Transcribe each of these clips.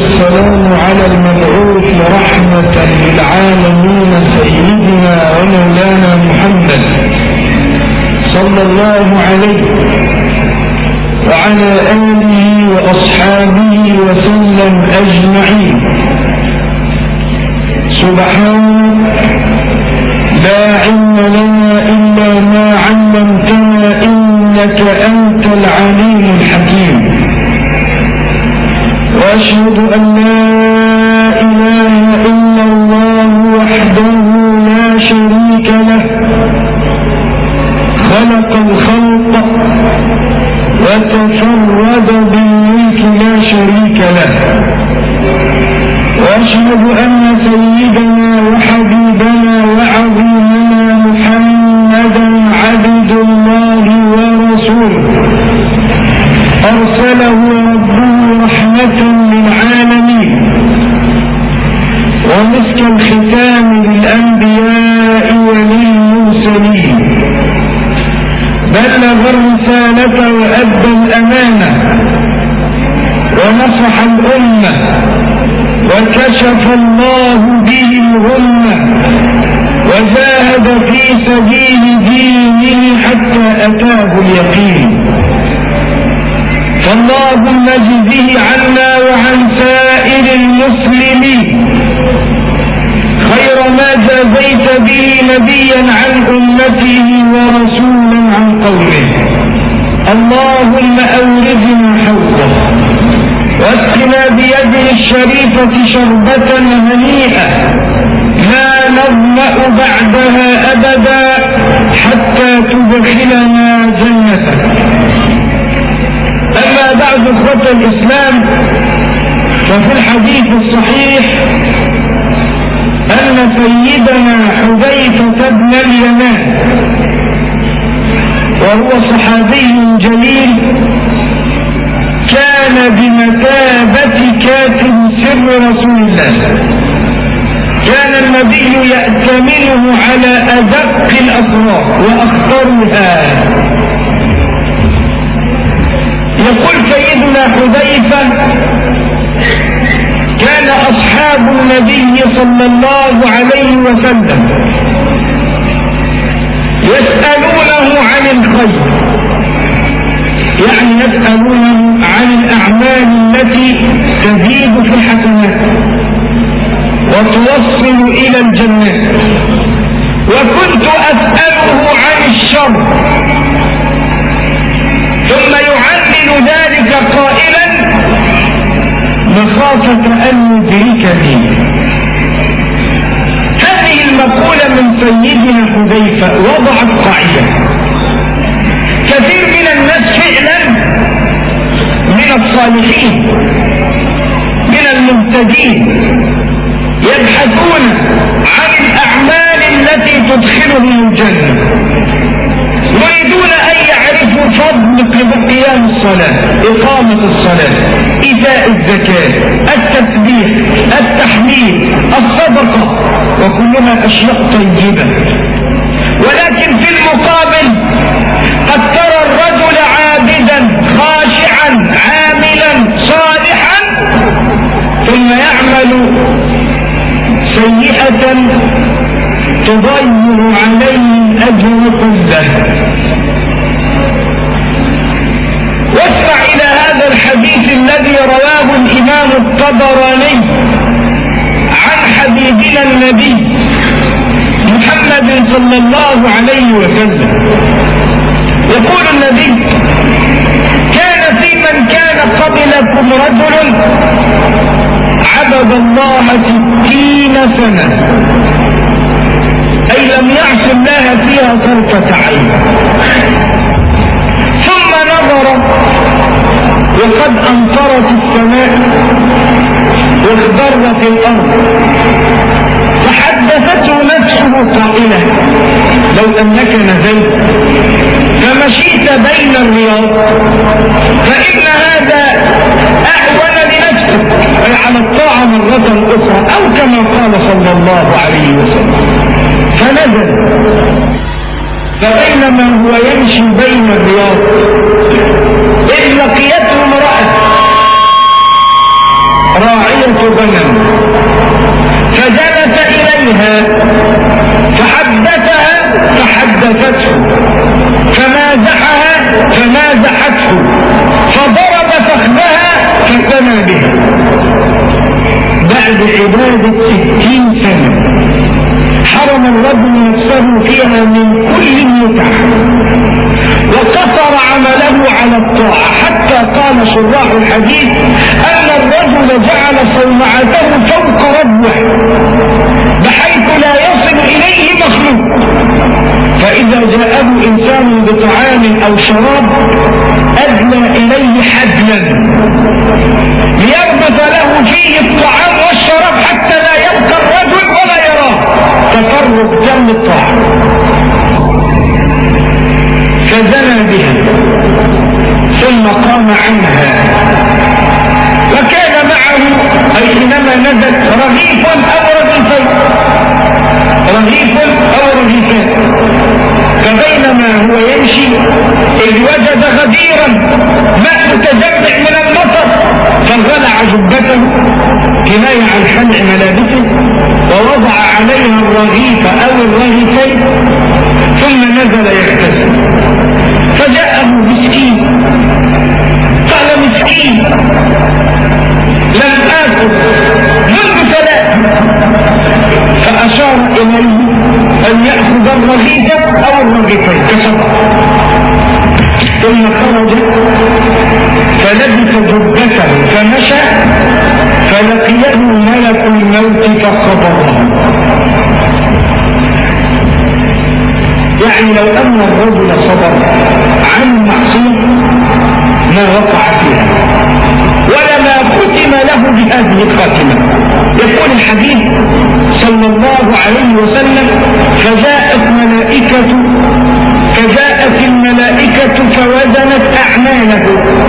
والسلام على المبعوث رحمة للعالمين سيدنا ومولانا محمد صلى الله عليه وعلى آله وأصحابه وسلم أجمعين. سبحانك لا علم لنا إلا ما علمتنا إنك أنت العليم الحكيم. وأشهد أن لا إله إلا الله وحده لا شريك له خلق الخلق وتفرد بالملك لا شريك له. وأشهد أن سيدنا وحبيبنا وعظيمنا محمدا عبد الله ورسوله أرسله ربه رحمة للعالمين ومسك الختام للأنبياء وللمرسلين. بلغ الرسالة وأدى الأمانة ونصح الأمة وكشف الله به الغمة وجاهد في سبيل دينه حتى أتاه اليقين. فاللهم اجزه عنا وعن سائر المسلمين خير ما جازيت به نبيا عن أمته ورسولا عن قومه. اللهم أوردنا حوضه واسقنا بيده الشريفة شربة هنيئة لا نظمأ بعدها أبدا حتى تدخلنا جنتك. أما بعد إخوة الإسلام، ففي الحديث الصحيح أن سيدنا حذيفة بن اليمان وهو صحابي جليل كان بمثابة كاتب سر رسول الله. كان النبي يأتمنه على أدق الأسرار وأخطرها. يقول سيدنا حذيفة: كان أصحاب النبي صلى الله عليه وسلم يسألونه عن الخير، يعني يسألونه عن الأعمال التي تزيد في الحسنات وتوصل إلى الجنة، وكنت أسأله عن الشر، ثم يعلل ذلك قائلا: مخافة أن يدركني. هذه المقولة من سيدنا حذيفة وضعت قاعدة. كثير من الناس فعلا من الصالحين من المهتدين يبحثون عن الأعمال التي تدخلهم الجنة، يريدون أن يعرفوا فضل قيام الصلاة، إقامة الصلاة، إيتاء الزكاة، التسبيح، التحميد، الصدقة، وكلها أشياء طيبة. ولكن في المقابل قد ترى الرجل عابدا خاشعا عاملا صالحا ثم يعمل سيئة تضيع عليه الأجر كله. واسمع إلى هذا الحديث الذي رواه الإمام الطبراني عن حبيبنا النبي محمد صلى الله عليه وسلم. يقول النبي: كان في من كان قبلكم رجل عبد الله 60 سنة، أي لم يعص الله فيها طرفة عين، ثم نظر وقد أمطرت السماء واخضرت الأرض، فحدثته نفسه قائلة: لو أنك نزلت فمشيت بين الرياض فإن هذا أحوال لنفسك، أي على الطاعة مرة أخرى، أو كما قال صلى الله عليه وسلم. فنزل، فبينما هو يمشي بين الرياض إذ لقيته امرأة راعية شراة غنم، فجلس إليها فحدثها فحدثته، فمازحها فمازحته، فضرب فخذها فزنى بها. بعد عبادة 60 سنة حرم الرجل نفسه فيها من كل المتع وقصر عمله على الطاعة، حتى قال شراح الحديث أن الرجل جعل صومعته فوق ربه بحيث لا يصل إليه مخلوق، فإذا جاءه إنسان بطعام أو شراب أدنى إليه حدلا ليربط له فيه الطعام والشراب حتى لا يلقى الرجل ولا يراه، تفرق جنب الطاعة، فزنى بها ثم قام عنها. وكان معه أي حينما نزل رغيف أو رغيفين، رغيف أو رغيفين، فبينما هو يمشي إذ وجد غديرا ماء متجمع من المطر فانغلع جبته كناية عن خلع ملابسه ووضع عليها الرغيف أو الرغيفين ثم نزل يغتسل. فجاءه مسكين قال مسكين لم آكل منذ 3، فأشار إليه أن يأخذ الرغيف أو الرغيفين كسبه، ثم خرج فلبس جبته فمشى فلقيه ملك الموت فخبره. يعني لو أن الرجل صبر عن المعصية ما وقع فيها ولما ختم له بهذه الخاتمة. يقول الحديث صلى الله عليه وسلم فجاءت الملائكة فوزنت أعماله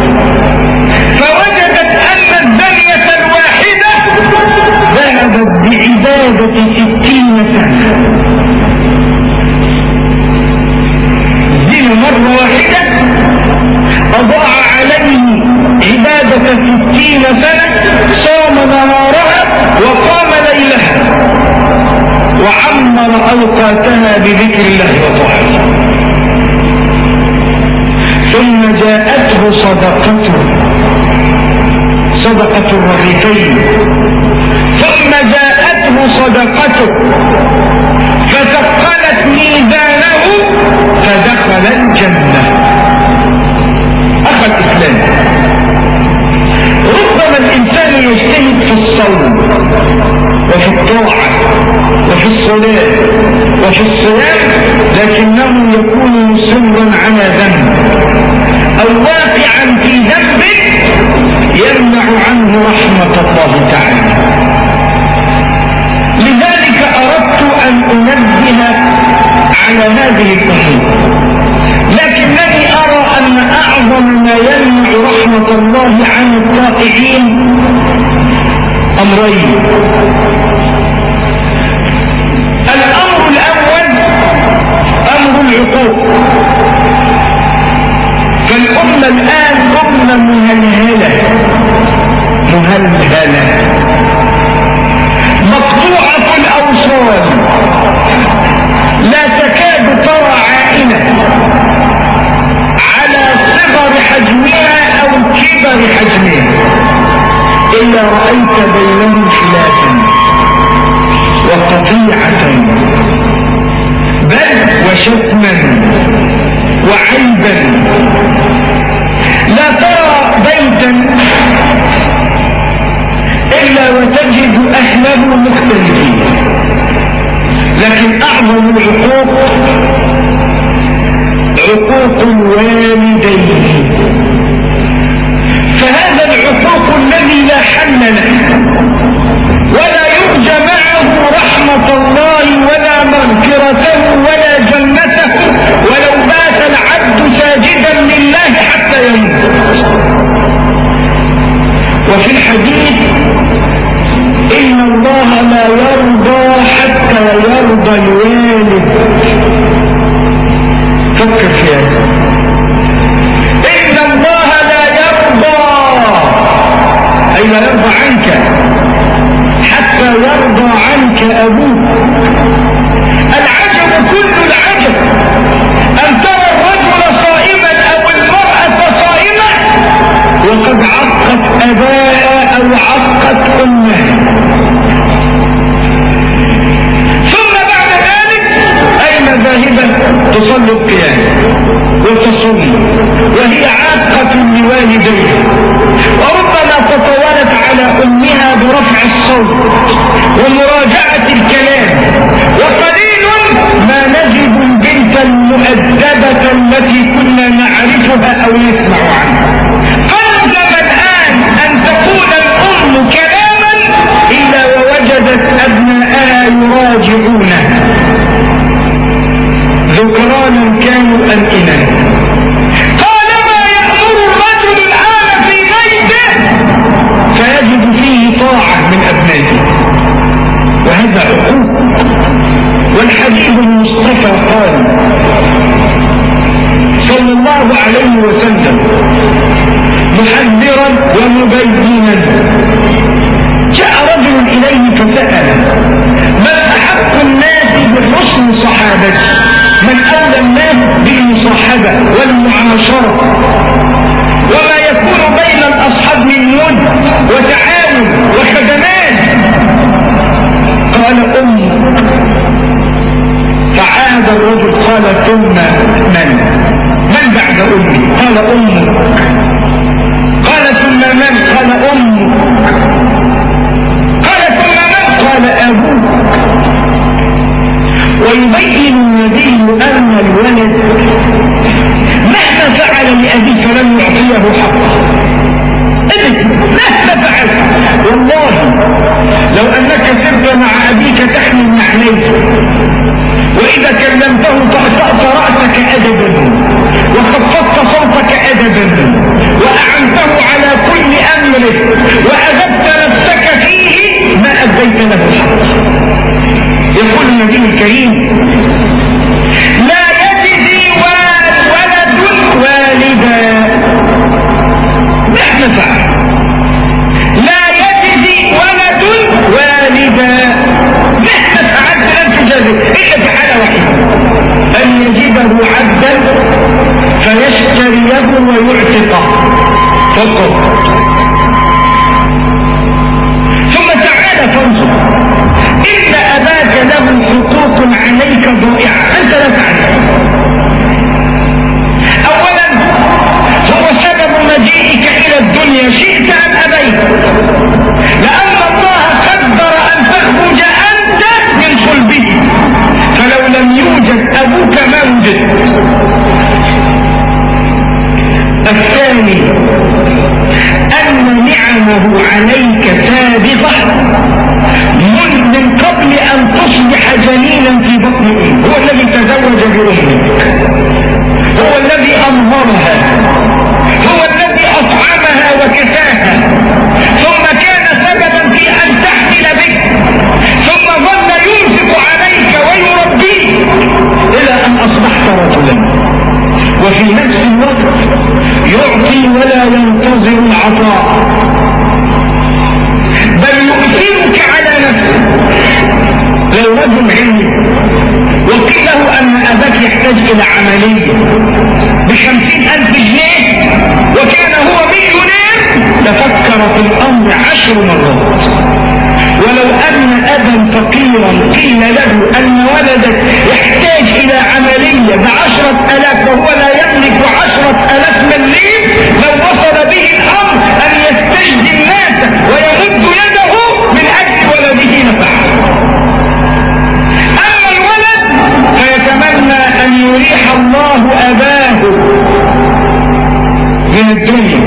فوجدت أن الدنيا الواحدة ذهبت بعبادة 60 سنة. مرة واحدة أضاع عليه عبادة 60 سنة، صام نهارها وقام ليلها وعمر أوقاتها بذكر الله وطاعته. ثم جاءته صدقة الرغيفين، ثم جاءته صدقته فثقلت ميزانه فدخل الجنة. أخذ الإسلام. ربما الإنسان يجتهد في الصوم وفي الطاعة وفي الصلاة وفي الصيام لكنه يكون مصرا على ذنب أو واقعا في ذنب يمنع عنه رحمة الله تعالى. لذلك أردت أن أنبه على هذه الأمور، لكنني أرى أن أعظم ما يمنع رحمة الله عن الطائعين أمرين. الأمر الأول أمر العقوق، فالأمة الآن أمة مهلهلة مقطوعة الأوصال، لا تكاد ترى عائلة على صغر حجمها أو كبر حجمها إلا رأيت بينهم خلافا وقطيعة بل وشتما وعيبا. لا ترى بيتا إلا وتجد أهله مختلفين، لكن أعظم العقوق عقوق الوالدين، فهذا العقوق الذي لا حل له ولا يرجى معه رحمة الله ولا مغفرته ولا جنته ولو مات العبد ساجدا لله حتى يموت. وفي الحديث إن الله لا يرضى حتى يرضى الوالد. فكر في هذا. والديها، وربما تطاولت على أمها برفع الصوت ومراجعة الكلام، وقليل ما نجد البنت المؤدبة التي كنا نعرفها أو نسمع عنها. قلما الآن أن تقول الأم كلاما إلا ووجدت أبناءها يراجعونها، ذكرانا كانوا أم إناثا. طالما يأمر الرجل الآن في بيته فيجد فيه طاعة من أبنائه، وهذا عقوق. والحبيب المصطفى قال صلى الله عليه وسلم محذرا ومبينا، جاء رجل إليه فسأل: من أحق الناس بحسن صحابتي؟ من أولى الناس بالمصاحبة والمعاشرة وما يكون بين الأصحاب من ود وتعاون وخدمات؟ قال أمي. فعاد الرجل قال: ثم من بعد أمي؟ قال: أمك. قال: ثم من؟ قال: أمك. قال: ثم من؟ قال: أبوك. ويبين النبي أن الولد مهما فعل لأبيه فلم يعطيه حقه مهما فعل. والله لو أنك سرت مع أبيك تحمل معنيه، وإذا كلمته طأطأت رأسك أدبا وخفضت صوتك أدبا وأعنته على كل أمره وأذبت نفسك فيه ما أديت له حقه. يقول النبي الكريم: لا يجزي ولد والدا مهما فعل. لا يجزي ولد والدا مهما فعلت لن تجازي إلا في حالة واحدة: أن يجده عبدا فيشتريه ويعتقه فقط. ثم تعالى فانظر: إن أباك له حقوق عليك ضائعة أنت لا تعلم. أولا هو سبب مجيئك إلى الدنيا شئت أم أبيت، لأن الله قدر أن تخرج أنت من صلبه، فلو لم يوجد أبوك ما وجدت. الثاني أن نعمه عليك سابقة من قبل أن تصبح جنينا في بطن أمك. هو الذي تزوج بأمك، هو الذي أمهرها، هو الذي أطعمها وكساها، ثم كان سببا في أن تحمل بك، ثم ظل يمسك عليك ويربيك إلى أن أصبحت رجلا، وفي نفس الوقت يعطي ولا ينتظر العطاء، بل يؤثرك على نفسه. لو رجل علمي وقيل له أن أباك يحتاج إلى عملية ب50,000 جنيه وكان هو مليونير لفكر في الأمر 10 مرات. ولو أن أبا فقيرا قيل له أن ولدك يحتاج إلى عملية ب10,000 وهو لا يملك 10,000 مليم لو وصل به الأمر أن يستجدي الناس ويمد يده من أجل ولده نفعه. أما الولد فيتمنى أن يريح الله أباه من الدنيا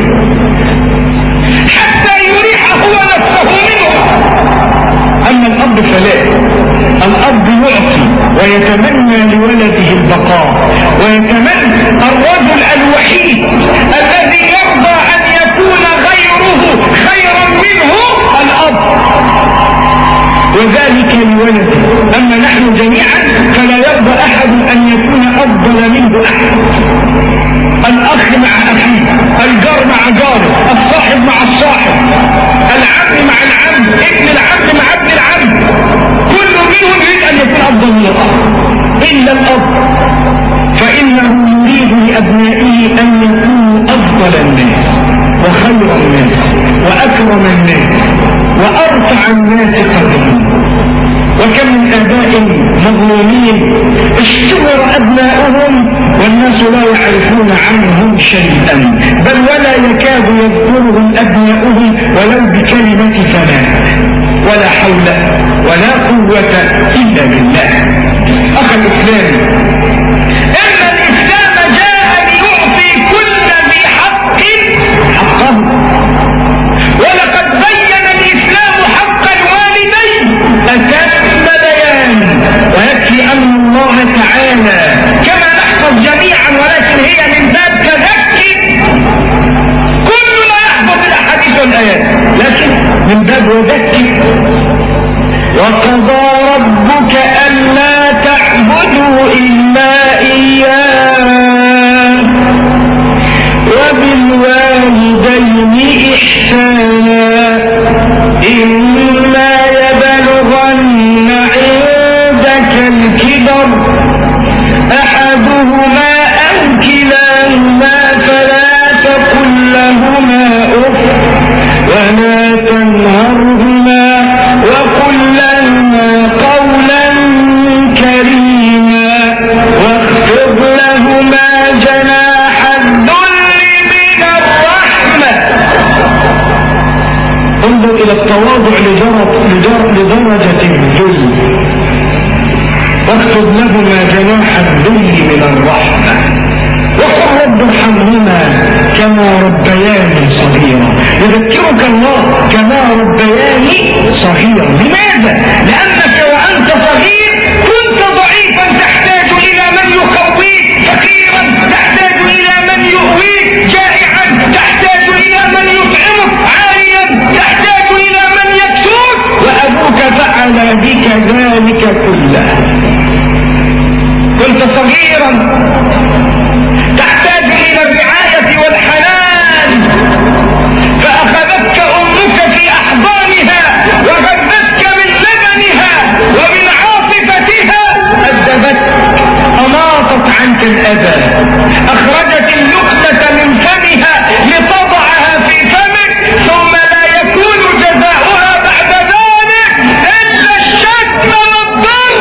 حتى يريح هو نفسه منه. أما الأب فلا، الأب يعطي ويتمنى لولده البقاء، ويتمنى الرجل الوحيد الذي يرضى أن يكون غيره خيرا منه الأب، وذلك لولده. أما نحن جميعا فلا يرضى أحد أن يكون أفضل منه أحد. الأخ مع أخيه، الجار مع جاره، الصاحب مع الصاحب، العم مع العم، ابن العم مع ابن العم، كل منهم يريد أن يكون أفضل من الأخ إلا الأب، فإنه يريد لأبنائه أن يكونوا أفضل الناس وخير الناس وأكرم الناس وأرفع الناس قدرا. وكم من آباء مظلومين اشتهر أبناؤهم والناس لا يعرفون عنهم شيئا، بل ولا يكاد يذكرهم أبناؤهم ولو بكلمة ثناء. ولا حول ولا قوة إلا بالله. أخي الإسلام، إن الإسلام جاء ليعطي كل ذي حق حقه، ولقد بين الإسلام حق الوالدين أتم بيان. ويكفي أن الله تعالى كما نحفظ جميعا، ولكن هي من باب تذكي، كلنا يحفظ الأحاديث والآيات، لكن من باب وذكي. وقضى ربك ألا تعبدوا إلا إياه وبالوالدين إحسانا إما يبلغن عندك الكبر أحدهما أو كلاهما فلا تقل لهما أف ولا تنهرهما وقل لهما قولا كريما واخفض لهما جناح الذل من الرحمة. انظر إلى التواضع لدرجة الذل. واخفض لهما جناح الذل من الرحمة وقل رب ارحمهما كما ربياني صغيرا. يذكرك الله كما ربياني صغيرا. لماذا؟ لأنك وأنت صغير كنت ضعيفا تحتاج إلى من يقويك، فقيرا تحتاج إلى من يؤويك، جائعا تحتاج إلى من يطعمك، عاريا تحتاج إلى من يكسوك، وأبوك فعل بك ذلك كله. كنت صغيرا تحتاج إلى الرعاية والحنان، فأخذتك أمك في أحضانها وغذتك من لبنها ومن عاطفتها، أدبتك، أماطت عنك الأذى، أخرجت اللقمة من فمها لتضعها في فمك، ثم لا يكون جزاؤها بعد ذلك إلا الشتم والضرب.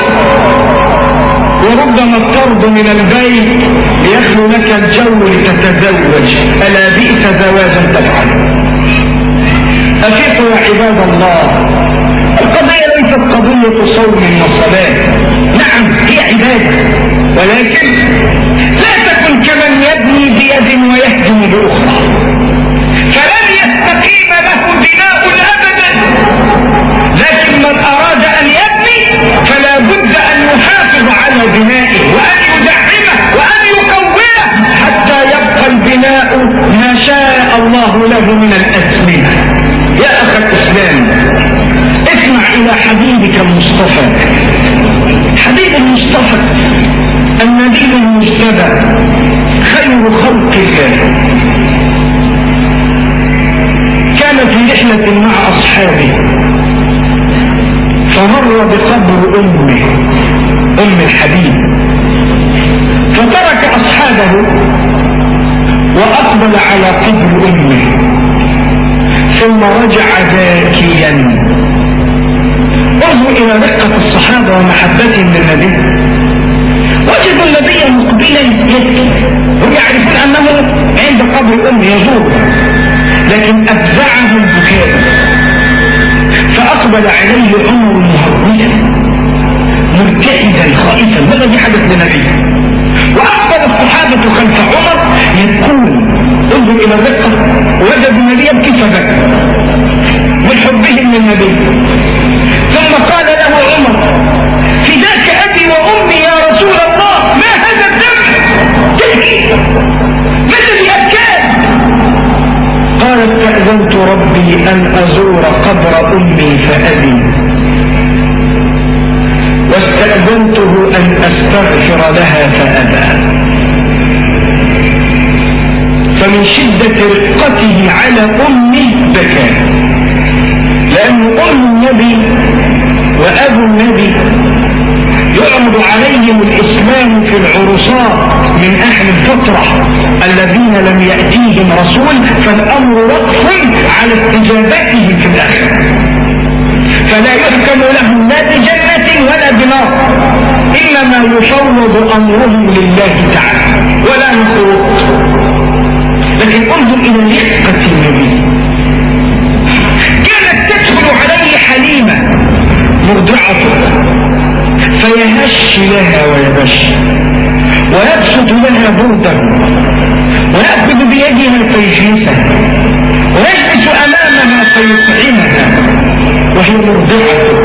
وربما الطرد من البيت ليخلو لك الجو لتتزوج. ألا بئس زواجا تفعل. أفقوا يا عباد الله، القضية ليست قضية صوم وصلاة، نعم هي عبادة، ولكن لا تكن كمن يبني بيد ويهدم بأخرى، فلن يستقيم له بناء أبدا. لكن من أراد أن يبني فلا بد أن يحافظ على بنائه وأن يدعمه وأن يقوله حتى يبقى البناء ما شاء الله له من الأزمنة. يا أخي الإسلام، اسمع إلى حبيبك المصطفى، حبيب المصطفى النبي المجتبى خير خلق الله. كان في رحلة مع أصحابه فمر بقبر أمه أم الحبيب، فترك أصحابه وأقبل على قبر أمه ثم رجع باكيا. انظر إلى رقة الصحابة ومحبتهم للنبي. وجدوا النبي مقبلا يبكي، هم يعرفون أنه عند قبر أمه يزور، لكن أفزعهم البكاء، فأقبل عليه عمر مهولا مرتعدا خائفا. ماذا في حدث للنبي؟ وأقبل الصحابة خلف عمر يبكون. انظر إلى الرقة، وجد النبي يبكي فبكى من حبهم للنبي. ثم قال له عمر: فداك أبي وأمي يا رسول الله، ما هذا الدم؟ تبكي، ما الذي أبكاك؟ قال: استأذنت ربي أن أزور قبر أمي فأبي، واستأذنته أن أستغفر لها فأبى. فمن شدة رقته على أمه بكى، لأن أم النبي وأبو النبي يعرض عليهم الإسلام في العرصات من أهل الفترة الذين لم يأتيهم رسول، فالأمر وقف على استجابتهم في الآخرة، فلا يحكم لهم لا بجنة بماء ولا بنار، إنما يفوض أمرهم لله تعالى ولا نخوض. لكن انظر إلى رقة النبي، كانت تدخل عليه حليمة مرضعته فيهش لها ويبش ويبسط لها برده ويأخذ بيدها فيجلسها ويجلس أمامها فيطعمها وهي مرضعة.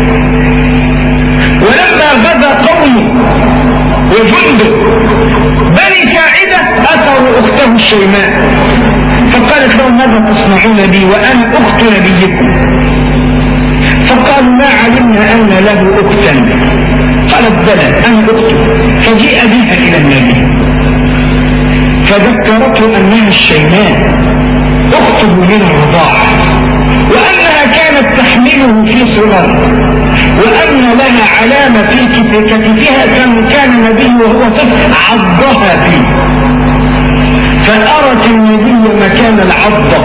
ولما غدا قومه وجنده بني ساعدة أثروا أخته الشيماء فقالت لهم ماذا تصنعون بي وأنا أخت نبيكم؟ فقالوا ما علمنا أن له أختا. قالت بلى أنا أخته. فجيء بها إلى النبي فذكرته أنها الشيماء أخته من الرضاعة وأنها كانت تحمله في صغر وأن لها علامة في كتفها كان النبي وهو طفل عضها فيه، فأرت النبي مكان العضة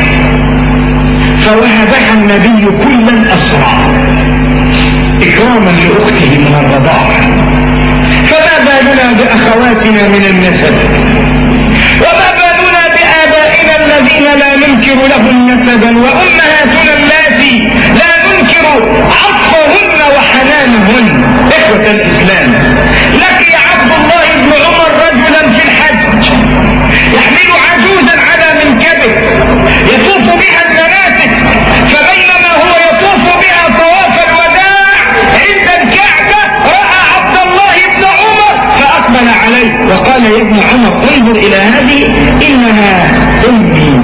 فوهبها النبي كل الأسرع إكراما لأخته من الرضاعة. فما بالنا بأخواتنا من النسب، وما بالنا بآبائنا الذين لا ننكر لهم نسبا، وأمهاتنا اللاتي لا ننكر عطفهن وحنانهن. إخوة الإسلام، لك يا عبد الله بن عمر رجلا في الحج يحمل عجوزا على منكبه يطوف بها المناسك، فبينما هو يطوف بها طواف الوداع عند الكعبة رأى عبد الله بن عمر فأقبل عليه وقال يا ابن عمر انظر إلى هذه إنها أمي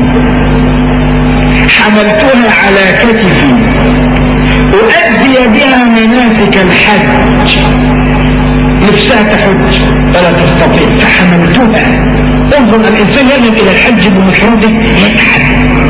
حملتها على كتفي أؤدي بها مناسك الحج، نفسها تحج ولا تستطيع فحملتها. انظر الإنسان يذهب إلى الحج بمفرده يتعب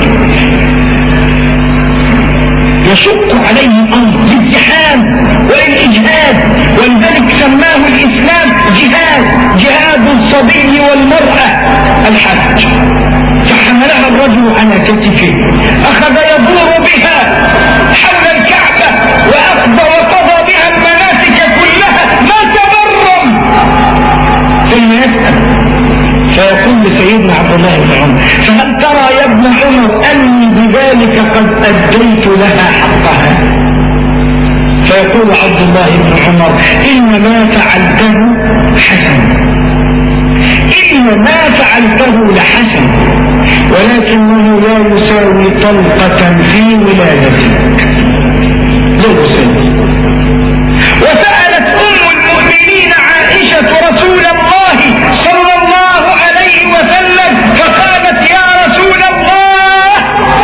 يشق عليه الأمر بالزحام والإجهاد، ولذلك سماه الإسلام جهاد الصبي والمرأة الحج. فحملها الرجل على كتفه أخذ يدور بها حول الكعبة وقضى بها المناسك كلها ما تبرم. ثم يسأل فيقول لسيدنا عبد الله بن عمر فهل ترى يا ابن عمر أني بذلك قد أديت لها حقها؟ فيقول عبد الله بن عمر إنما فعلته حسن، إنما فعلته لحسن، ولكنه لا يساوي طلقة في ولادتك، لا يساوي. وسألت أم المؤمنين عائشة رسول الله صلى الله عليه وسلم فقالت يا رسول الله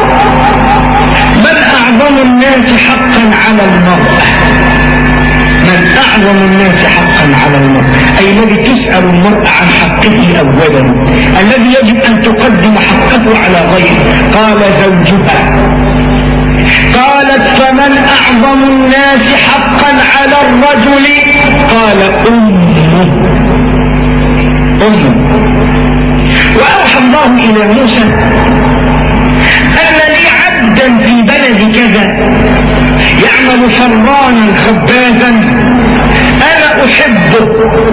من أعظم الناس حقا على المرأة؟ من أعظم الناس حقا على المرأة أي الذي تسأل المرأة عن حقه أولا، الذي يجب أن تقدم حقه على غيره. قال زوجها. قالت فمن أعظم الناس حقا على الرجل؟ قال أمه. وأوحى الله إلى موسى أن لي عبدا في بلد كذا يعمل فرانا خبازا أنا أحبه.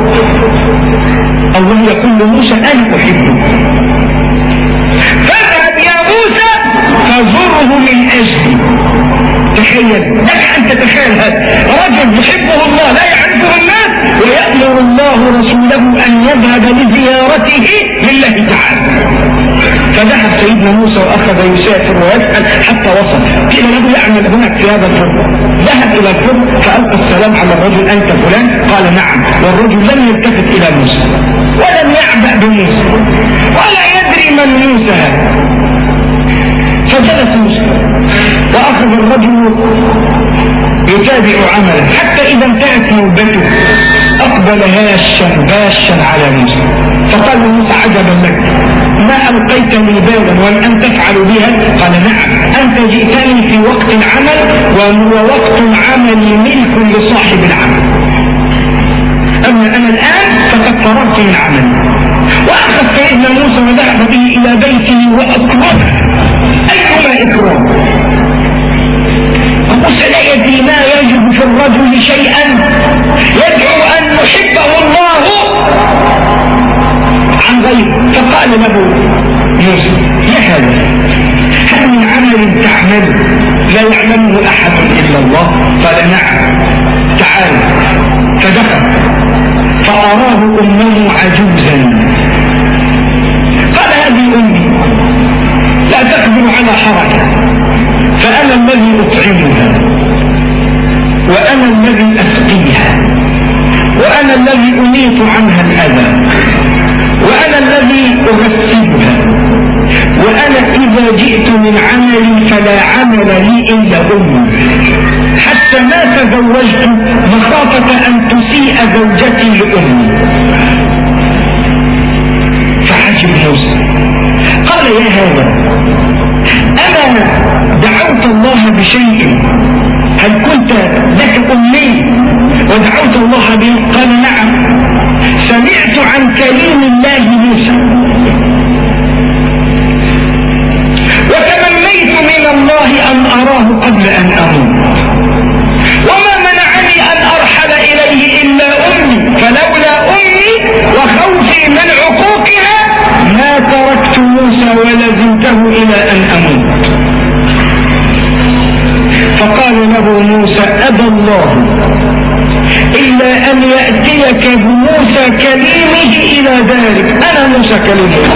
الله يقول لموسى أنا أحبه فاذهب يا موسى فزره من أجلي. تخيل لك أن تتخيل هذا رجل يحبه الله لا يعرفه الناس ويأمر الله رسوله أن يذهب لزيارته لله تعالى. فذهب سيدنا موسى وأخذ يسافر ويسأل حتى وصل. قيل له يعمل هناك في هذا الفرن. ذهب إلى الفرن فألقى السلام على الرجل أنت فلان؟ قال نعم. والرجل لم يلتفت إلى موسى ولم يعبأ بموسى ولا يدري من موسى. فجلس موسى وأخذ الرجل يتابع عمله حتى إذا انتهت نوبته أقبل باشا على موسى فقال موسى عجبا لك ما ألقيتني بالا وأن تفعل بها؟ قال نعم أنت جئتني في وقت العمل ووقت العمل ملك لصاحب العمل، أما أنا الآن فقد فرغت من عملي. وأخذ سيدنا موسى وذهب به إلى بيته وأكرمه. أيهما إكرام؟ موسى لا يدري ما يجب في الرجل شيئا على حركة، فأنا الذي أطعمها وأنا الذي أسقيها وأنا الذي أميط عنها الأذى وأنا الذي أغسلها، وأنا إذا جئت من عملي فلا عمل لي إلا أمي، حتى ما تزوجت مخافة أن تسيء زوجتي لأمي. فعجب موسى قال يا هذا أنا دعوت الله بشيء هل كنت لك أمي ودعوت الله به؟ قال نعم، سمعت عن كليم الله موسى وتمنيت من الله أن أراه قبل أن أموت، وما منعني أن أرحل إليه إلا أمي، فلولا أمي وخوفي من عقوقها ما تركت موسى ولزمته إلى أن أموت. فقال له موسى أبى الله إلا أن يأتيك بموسى كليمه إلى ذلك. أنا موسى كليمه.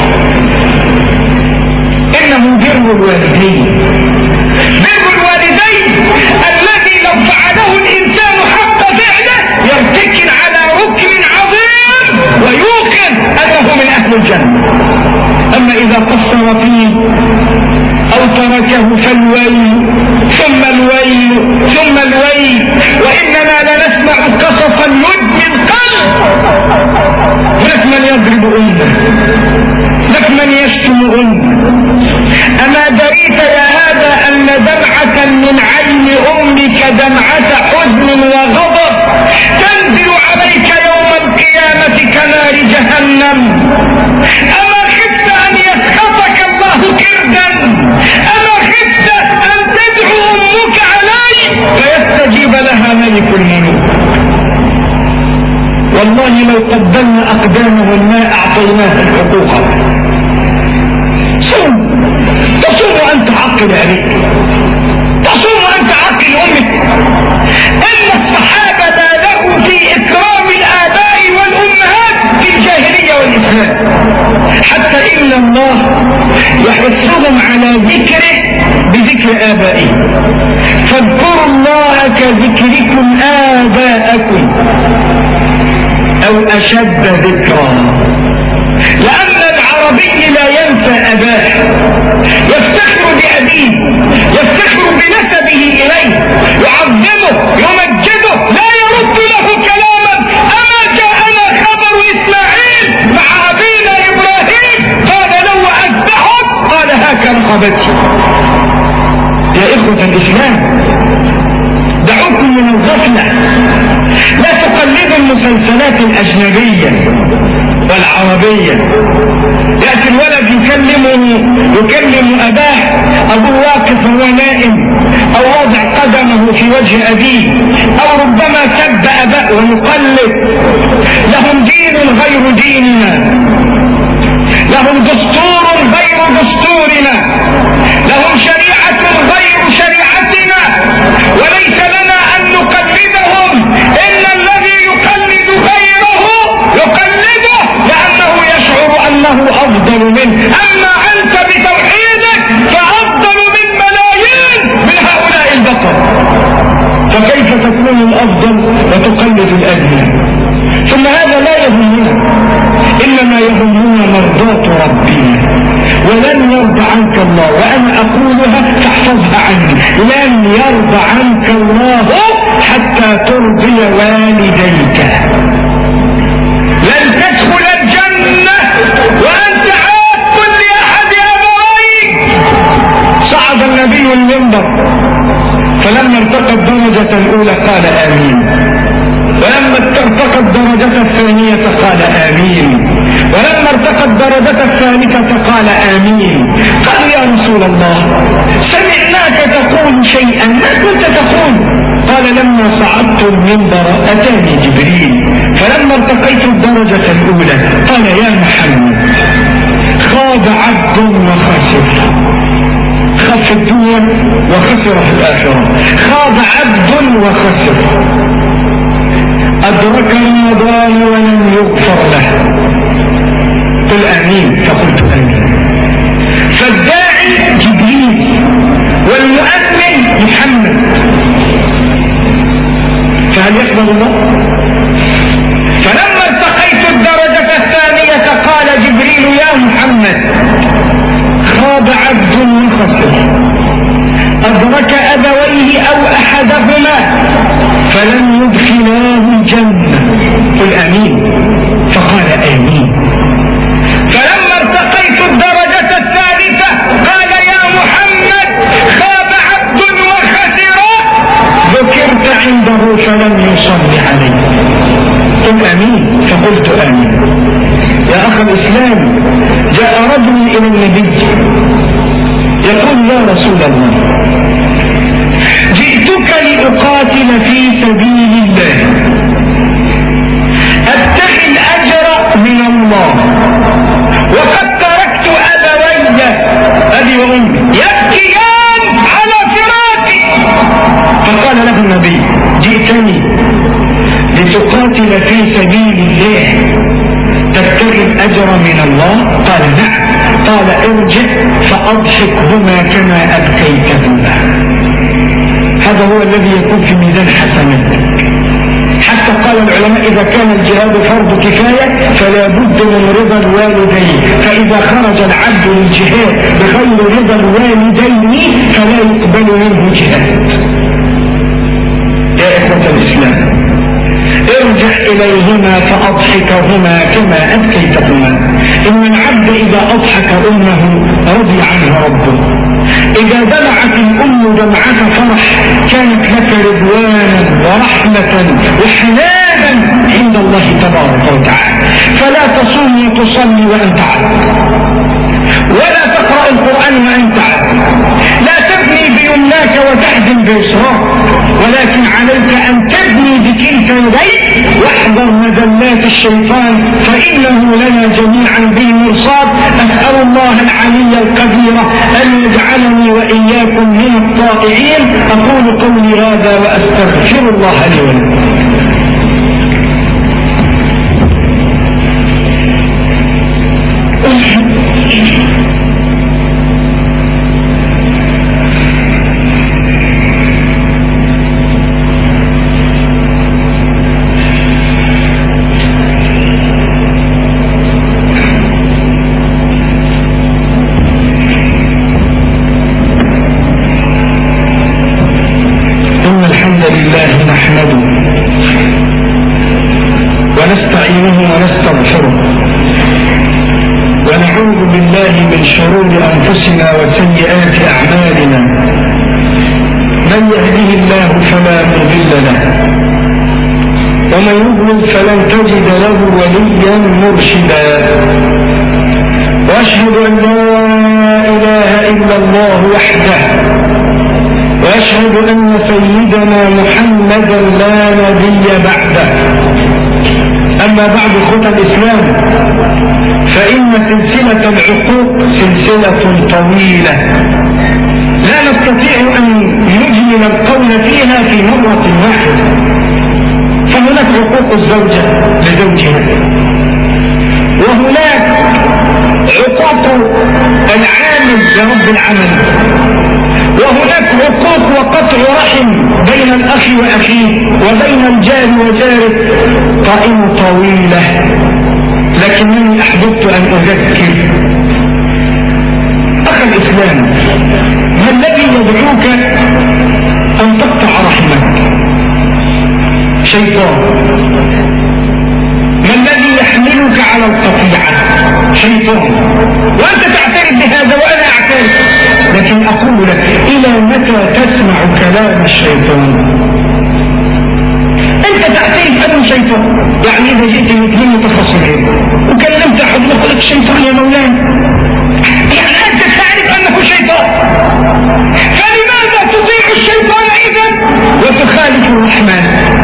إنه بر الوالدين، بر الوالدين الذي لو فعله الإنسان حق فعله يرتكن على ركن عظيم ويوقن أنه من أهل الجنة. أما إذا قصر فيه أو تركه فالويل ثم الويل ثم الويل. وإننا لنسمع قصصا يدمي القلب. هناك من يضرب أمه، هناك من يشتم أمه. أما دريت يا هذا أن دمعة من عين أمك دمعة حزن وغضب تنزل عليك يوم القيامة كنار جهنم؟ أما خفت أن يسخطك الله كردا؟ أما خفت أن تدعو أمك علي فيستجيب لها ملك الملوك؟ والله لو قدمنا أقدامه ما أعطيناه الحقوق. صوم، تصوم وأنت عقل عليك، تصوم وأنت عقل أمك. إن الصحابة بالغوا في إكرام الآباء والأمهات في الجاهلية والإسلام، حتى إن الله يحثهم على ذكره بذكر آبائهم. فاذكروا الله كذكركم آباءكم أو أشد ذكرا، لأن العربي لا ينسى أباه، يفتخر بأبيه، يفتخر بنسبه إليه، يعظمه يمجده، لا يرد له كلاما. أما جاءنا خبر إسماعيل مع أبينا إبراهيم قال لو أذبحك قال هاك رقبتي. يا إخوة الإسلام دعوكم من الغفلة، لا تقلدوا المسلسلات الأجنبية والعربية. يأتي الولد يكلم أباه، أبوه واقف وهو نائم أو واضع قدمه في وجه أبيه، أو ربما سب أباه ويقلد. لهم دين غير ديننا، لهم دستور غير دستورنا، لهم شريعة غير شريعتنا، وليس لنا أن نقلدهم. إن الذي يقلد غيره يقلده لأنه يشعر أنه أفضل منه. أما أنت بتوحيدك فأفضل من ملايين من هؤلاء البشر، فكيف تكون الأفضل وتقلد الأدنى؟ ثم هذا لا يهمنا، إنما يهمنا مرضاة ربنا. ولن يرضى عنك الله، وأنا أقولها تحفظها عني، لن يرضى عنك الله حتى ترضي والديك. لن تدخل الجنة وأنت عاق لأحد أبويك. صعد النبي المنبر فلما ارتقى الدرجة الأولى قال آمين، ولما ارتقى الدرجة الثانية قال آمين، ولما ارتقى الدرجة الثالثة قال آمين. قالوا يا رسول الله سمعناك تقول شيئا ما كنت تقول. قال لما صعدت المنبر أتاني جبريل فلما ارتقيت الدرجة الأولى قال يا محمد خاب عبد وخسر، خاب في الدنيا وخسر في الآخرة، خاب عبد وخسر، أدرك رمضان ولم يغفر له. قل آمين، فقلت آمين. فالداعي جبريل إلى النبي يقول يا رسول الله جئتك لأقاتل في سبيل الله أبتغي الأجر من الله وقد تركت أبوي أبي وأمي يبكيان على فراقي. فقال له النبي جئتني لتقاتل في سبيل الله تبتغي الأجر من الله؟ قال نعم. قال ارجع فأضحكهما كما أبكيتهما. هذا هو الذي يكون في ميزان حسناتك. حتى قال العلماء إذا كان الجهاد فرض كفاية فلا بد من رضا الوالدين، فإذا خرج العبد للجهاد بغير رضا الوالدين فلا يقبل منه جهاد. يا إخوة الإسلام ارجع إليهما فأضحكهما كما أبكيتهما. إن العبد إذا أضحك أمه رضي عنه ربه. إذا دمعت الأم دمعة فرح كانت لك رضوانا ورحمة وحنانا عند الله تبارك وتعالى. فلا تصوم وتصلي وأنت عبد، ولا تقرأ القرآن وأنت عبد، لا تبني بيمناك وتحزن بيسراك، ولكن عليك أن تبني بكلتا يديك واحذر مذلات الشيطان فإنه لنا جميعا بالمرصاد. أسأل الله العلي القدير أن يجعلني وإياكم من الطائعين. أقول قولي هذا وأستغفر الله لي ولكم. ونستعينه ونستغفره ونعوذ بالله من شرور أنفسنا وسيئات أعمالنا. من يهده الله فلا مضل له ومن يضلل فلن تجد له وليا مرشدا. وأشهد أن لا إله إلا الله وحده وأشهد أن سيدنا محمدا لا نبي بعده. أما بعد إخوة الإسلام فإن سلسلة العقوق سلسلة طويلة لا نستطيع أن نجمل القول فيها في مرة واحدة. فهناك عقوق الزوجة لزوجها، وهناك عقوق العامل لرب العمل، وهناك عقوق وقطع رحم بين الأخ وأخيه وبين الجار وجاره. قائمة طويلة، لكنني أحببت أن أذكر أخ الإسلام ما الذي يدعوك أن تقطع رحمك؟ شيطان. ما الذي يحملك على القطيعة؟ شيطان. وأنت تعترف بهذا وأنا أعترف، لكن أقول لك إلى متى تسمع كلام الشيطان؟ أنت تعترف أنه شيطان، يعني إذا جئت الاثنين متخاصمين وكلمت أحد يقول لك شيطان يا مولانا، يعني أنت تعرف أنه شيطان، فلماذا تطيع الشيطان إذن وتخالف الرحمن؟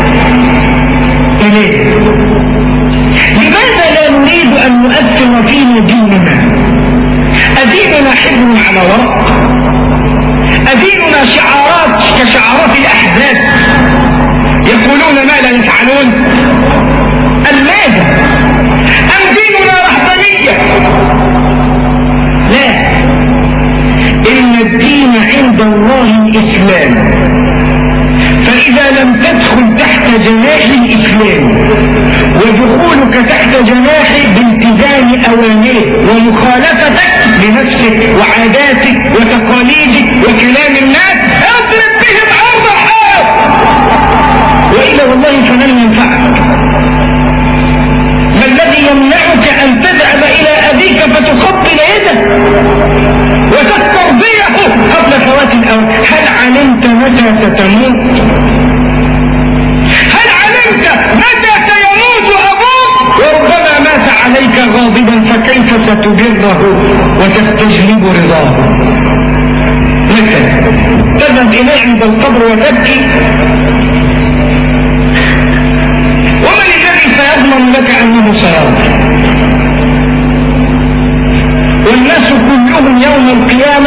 إليه لماذا لا نريد أن نؤثر فينا ديننا؟ أديننا حزن على ورق، أديننا شعارات كشعارات الأحزاب يقولون ما لا يفعلون. الماذا؟ أم ديننا رهبانية؟ لا، إن الدين عند الله الإسلام، فإذا لم تدخل تحت جناح الإسلام ودخولك تحت جناح بالتزام أوامره ومخالفتك لنفسك وعاداتك وتقاليدك وكلام الناس اضرب بهم عرض الحائط، وإلا والله فلن ينفعك. ما الذي يمنعك أن تذهب إلى أبيك فتقبل يده وتسترضيه قبل فوات الأوان؟ هل علمت متى ستموت؟ هل علمت متى سيموت أبوك؟ وربما مات عليك غاضبا، فكيف تبره وتستجلب رضاه. مثلا تذهب إليه عند القبر وتبكي، ومن الذي سيضمن لك أنه سيرضى؟ والناس كلهم يوم القيامة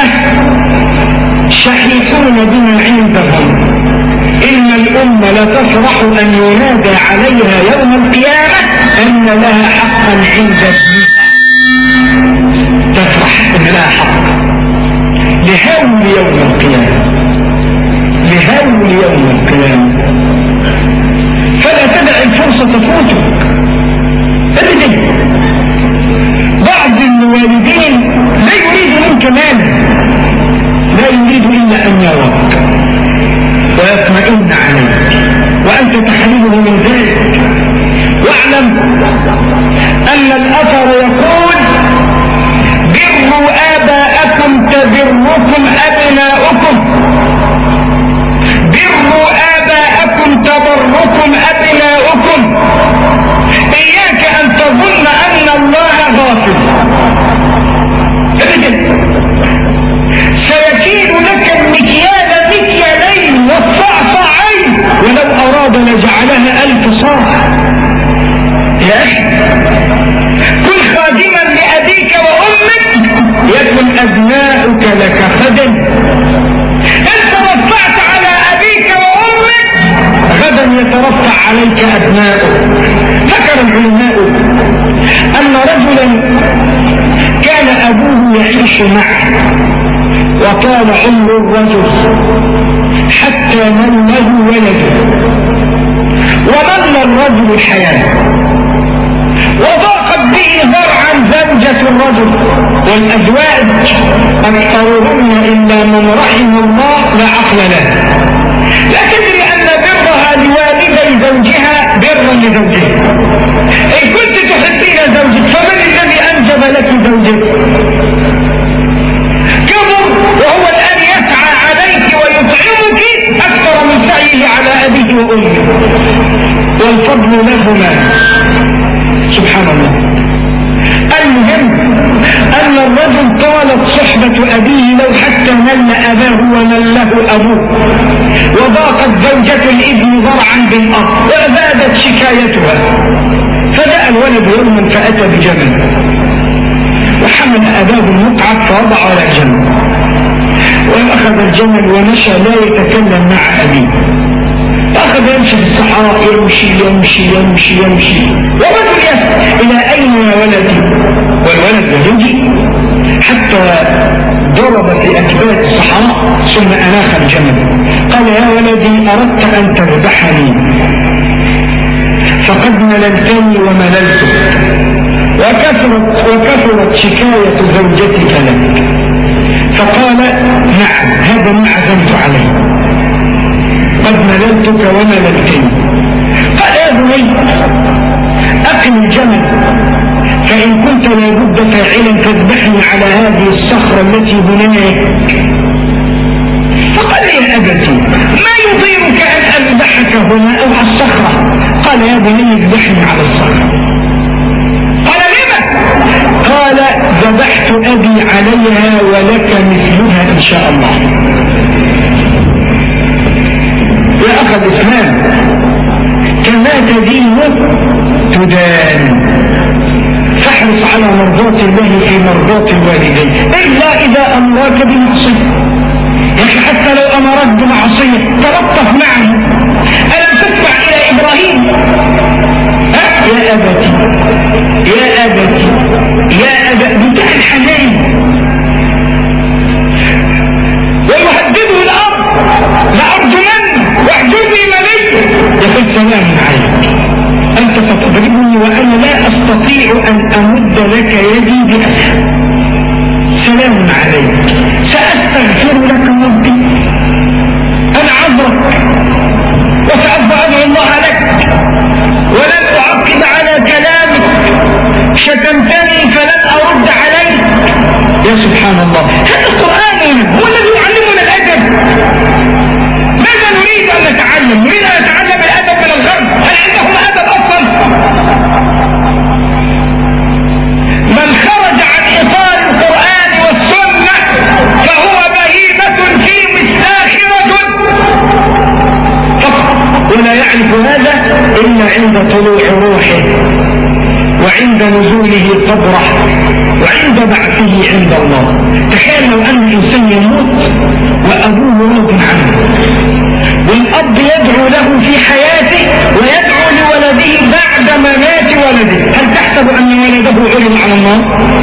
شحيحون بما عندهم. إن الأمة لتفرح أن ينادى عليها يوم القيامة أن لها حقا عند ابنها. تفرح أن لها حق لهول يوم القيامة، لهول يوم القيامة. فلا تدع الفرصة تفوتك أبدا. بعض الوالدين لا يريد منك مالا، لا يريد إلا أن يراك ويطمئن عليك وأنت تحرمه من ذلك. واعلم أن الأثر يقول: بروا آباءكم تبركم أبناؤكم، بروا آباءكم تبركم أبناؤكم. إياك أن تظن أن الله غافل أبدا. سيكيد لك المكيال مكيالين والصعصعين، ولو أراد لجعلها 1000 صاع. يا أخي كن خادما لأبيك وأمك يكن أبناؤك لك خدم. إن ترفعت على أبيك وأمك غدا يترفع عليك أبناؤك. ذكر العلماء أن رجلا كان أبوه يعيش معه وطال عمر الرجل حتى من له ولده، ومن الرجل الحياة، وضاقت به ذرعا زوجة الرجل. والأزواج أكثرهن إلا من رحم الله لا عقل له، لا تدري أن برها لوالدي زوجها برا لزوجها. إن كنت تحبين زوجك فمن الذي أنجب لك زوجك؟ كبر وهو الآن يسعى عليك ويطعمك أكثر من سعيه على أبيه وأمه، والفضل لهما سبحان الله. المهم أن الرجل طالت صحبة أبيه لو حتى مل أباه ومله أبوه، وضاقت زوجة الابن ذرعا بالأرض وأبادت شكايتها. فجاء الولد يوما فأتى بجمل وحمل أباه المقعد فوضع على الجمل، وأخذ الجمل ومشى لا يتكلم مع أبيه. فأخذ يمشي في الصحراء، يمشي يمشي يمشي يمشي، ورجل يسأل: إلى أين يا ولدي؟ والولد يجي حتى ضرب في أكباد الصحراء ثم أناخ الجمل. قال: يا ولدي أردت أن تذبحني فقد مللتني ومللتك، وكثرت شكاية زوجتك لك. فقال: نعم، هذا ما عزمت عليه، قد مللتك ومللتني. قال: يا بني أقم الجمل، فإن كنت لابد فاعلا تذبحني على هذه الصخرة التي هناك. فقال: يا أبتي ما يضيرك أن أذبحك هنا أو على الصخرة؟ قال: يا بني اذبحني على الصخرة. قال: لما؟ قال: ذبحت أبي عليها ولك مثلها إن شاء الله. يا أخ الإسلام، كما تدين تدان. فاحرص على مرضاة الله في مرضاة الوالدين، إلا إذا أمرك بمعصية. يا أخي حتى لو أمرك بمعصية تلطف معه. ألم تسمع إلى إبراهيم؟ يا أبتي يا أبتي يا أبتي بتاع الحنان، ويهدده الأرض: لأرجمنك واحجرني مليا. يقول: سلام عليك، أنت ستضربني وأنا لا أستطيع أن أمد لك يدي بأسها. سلام عليك، سأستغفر لك ربي، أنا عذرك وسأدعو الله لك، ولن أعقب على كلامك. شتمتني فلن أرد عليك. يا سبحان الله، هذا القرآن هو الذي يعلمنا الأدب. ماذا نريد أن نتعلم؟ نريد أن نتعلم الأدب من الغرب؟ هل عندهم أدب أصلا؟ من خرج عن وعند نزوله تبرح وعند بعثه عند الله. تخيل لو أن الإنسان يموت وأبوه راض عنه، والأب يدعو له في حياته ويدعو لولده بعد ممات ولده، هل تحسب أن ولده علم على الله؟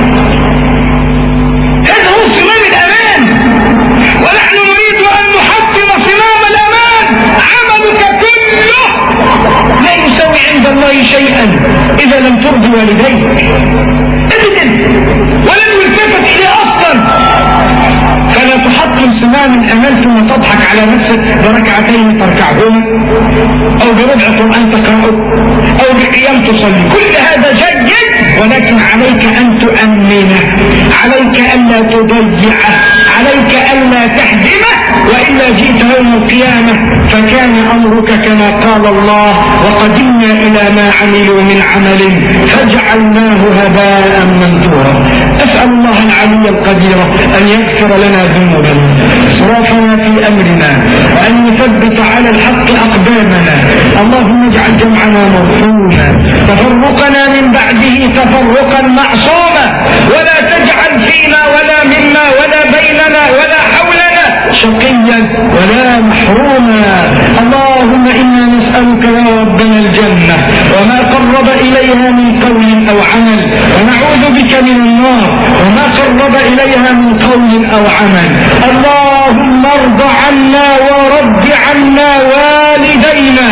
هذا هو صمام الأمان، ونحن نريد أن نحطم صمام الأمان. عملك كله لا يسوي عند الله شيئا إذا لم ترضي والديك أبدا، ولن يلتفت إليه أصلا. فلا تحطم صمام الأمان ثم تضحك على نفسك بركعتين تركعهما أو بربع قرآن تقرأه أو بقيام تصلي. كل هذا جيد، ولكن عليك أن تؤمنه، عليك ألا تضيعه، عليك ألا تهدمه، وإلا جئت يوم القيامة فكان أمرك كما قال الله: وقدمنا إلى ما عملوا من عمل فجعلناه هباء منثورا. أسأل الله العلي القدير أن يغفر لنا ذنوبنا إسرافنا في أمرنا، وأن يثبت على الحق أقدامنا. اللهم اجعل جمعنا مرحوما، تفرقنا من بعده تفرقا معصوما، ولا تجعل فينا ولا منا ولا بيننا ولا حولنا شقيا ولا محروما. اللهم إنا نسألك يا ربنا الجنة وما قرب إليها من قول أو عمل، ونعوذ بك من النار وما قرب إليها من قول أو عمل. اللهم ارض عنا ورد عنا والدينا،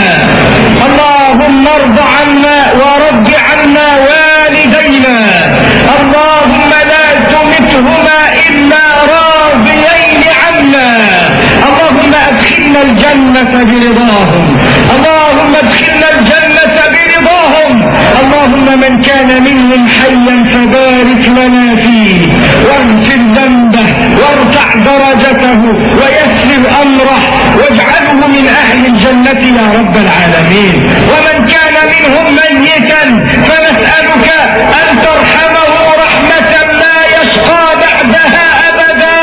اللهم ارض عنا ورد عنا والدينا، اللهم لا تمتهما إلا راضيين عنا. اللهم ادخلنا الجنة برضاهم، اللهم ادخلنا الجنة برضاهم. اللهم من كان منهم حيا فبارك لنا فيه، واغفر ذنبه وارفع درجته ويسر أمره، واجعله من أهل الجنة يا رب العالمين. ومن كان منهم ميتا فنسألك أن ترحمه رحمة لا يشقى بعدها أبدا.